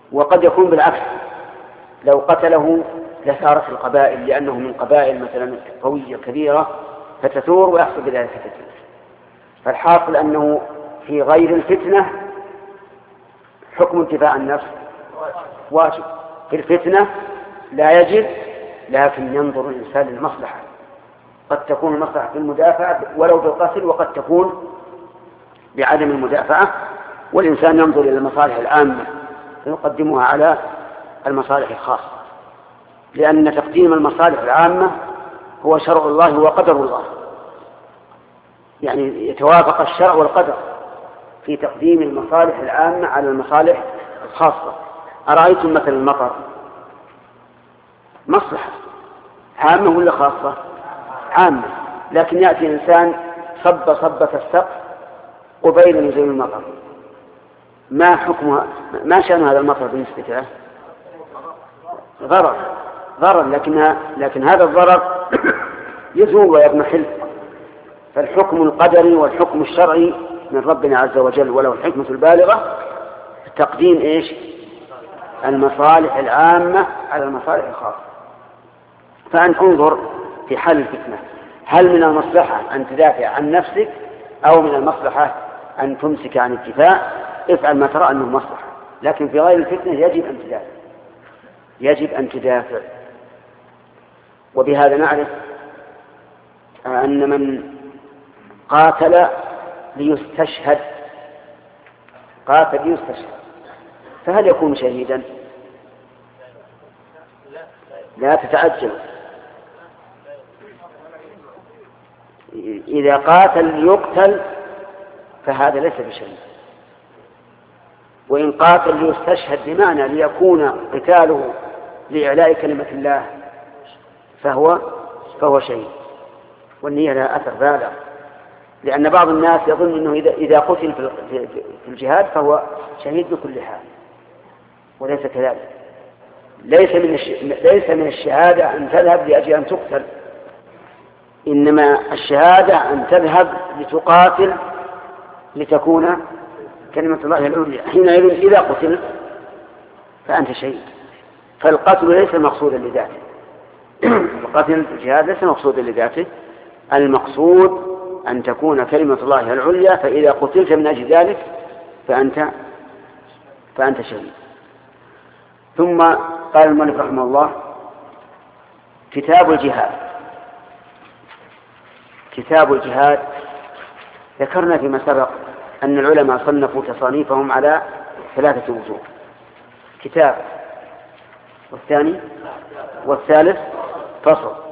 وقد يكون بالعكس، لو قتله لثارت القبائل لأنه من قبائل مثلا قوية كبيرة فتثور ويحصل بذلك فتنة. فالحاصل أنه في غير الفتنة حكم انتفاع النفس واجب، في الفتنة لا يجب، لكن ينظر الإنسان للمصلحة. قد تكون المصلحة في المدافعة ولو بالقتل، وقد تكون بعدم المدافعة، والإنسان ينظر إلى المصالح العامة فيقدمها على المصالح الخاصة، لأن تقديم المصالح العامة هو شرع الله وقدر الله، يعني يتوافق الشرع والقدر في تقديم المصالح العامة على المصالح الخاصة. أرأيتم مثل المطر مصلحة عامة ولا خاصة؟ عامة، لكن يأتي إنسان صب صبة السقف قبيل نزول المطر، ما حكمها؟ ما شأن هذا المطر بالنسبة له؟ ضرر ضرر لكن لكن هذا الضرر يزول ويضمحل. فالحكم القدري والحكم الشرعي من ربنا عز وجل، ولو الحكمة البالغة تقديم إيش؟ المصالح العامة على المصالح الخاصة. فأنت انظر في حال الفتنة، هل من المصلحة أن تدافع عن نفسك أو من المصلحة أن تمسك عن الدفاع؟ افعل ما ترى أنه مصلحة، لكن في غير الفتنة يجب أن تدافع، يجب أن تدافع. وبهذا نعرف أن من قاتل ليستشهد قاتل ليستشهد فهل يكون شهيدا؟ لا تتعجل، إذا قاتل ليقتل فهذا ليس بشهيد، وإن قاتل ليستشهد بمعنى ليكون قتاله لإعلاء كلمة الله فهو فهو شهيد، والنية لها أثر بالغ، لأن بعض الناس يظن أنه إذا إذا قتل في الجهاد فهو شهيد بكل حال، وليس كذلك. ليس من ليس من الشهادة أن تذهب لأجل أن تقتل، إنما الشهادة أن تذهب لتقاتل لتكون كلمة الله العليا، حينئذ إذا قتلت فأنت شهيد. فالقتل ليس مقصودا لذاته، القتل في الجهاد ليس مقصودا لذاته، المقصود أن تكون كلمة الله العليا، فإذا قتلت من أجل ذلك فأنت فأنت شهيد. ثم قال المؤلف رحمه الله: كتاب الجهاد. كتاب الجهاد ذكرنا فيما سبق أن العلماء صنفوا تصانيفهم على ثلاثة وجوه: كتاب، والثاني والثالث فصل.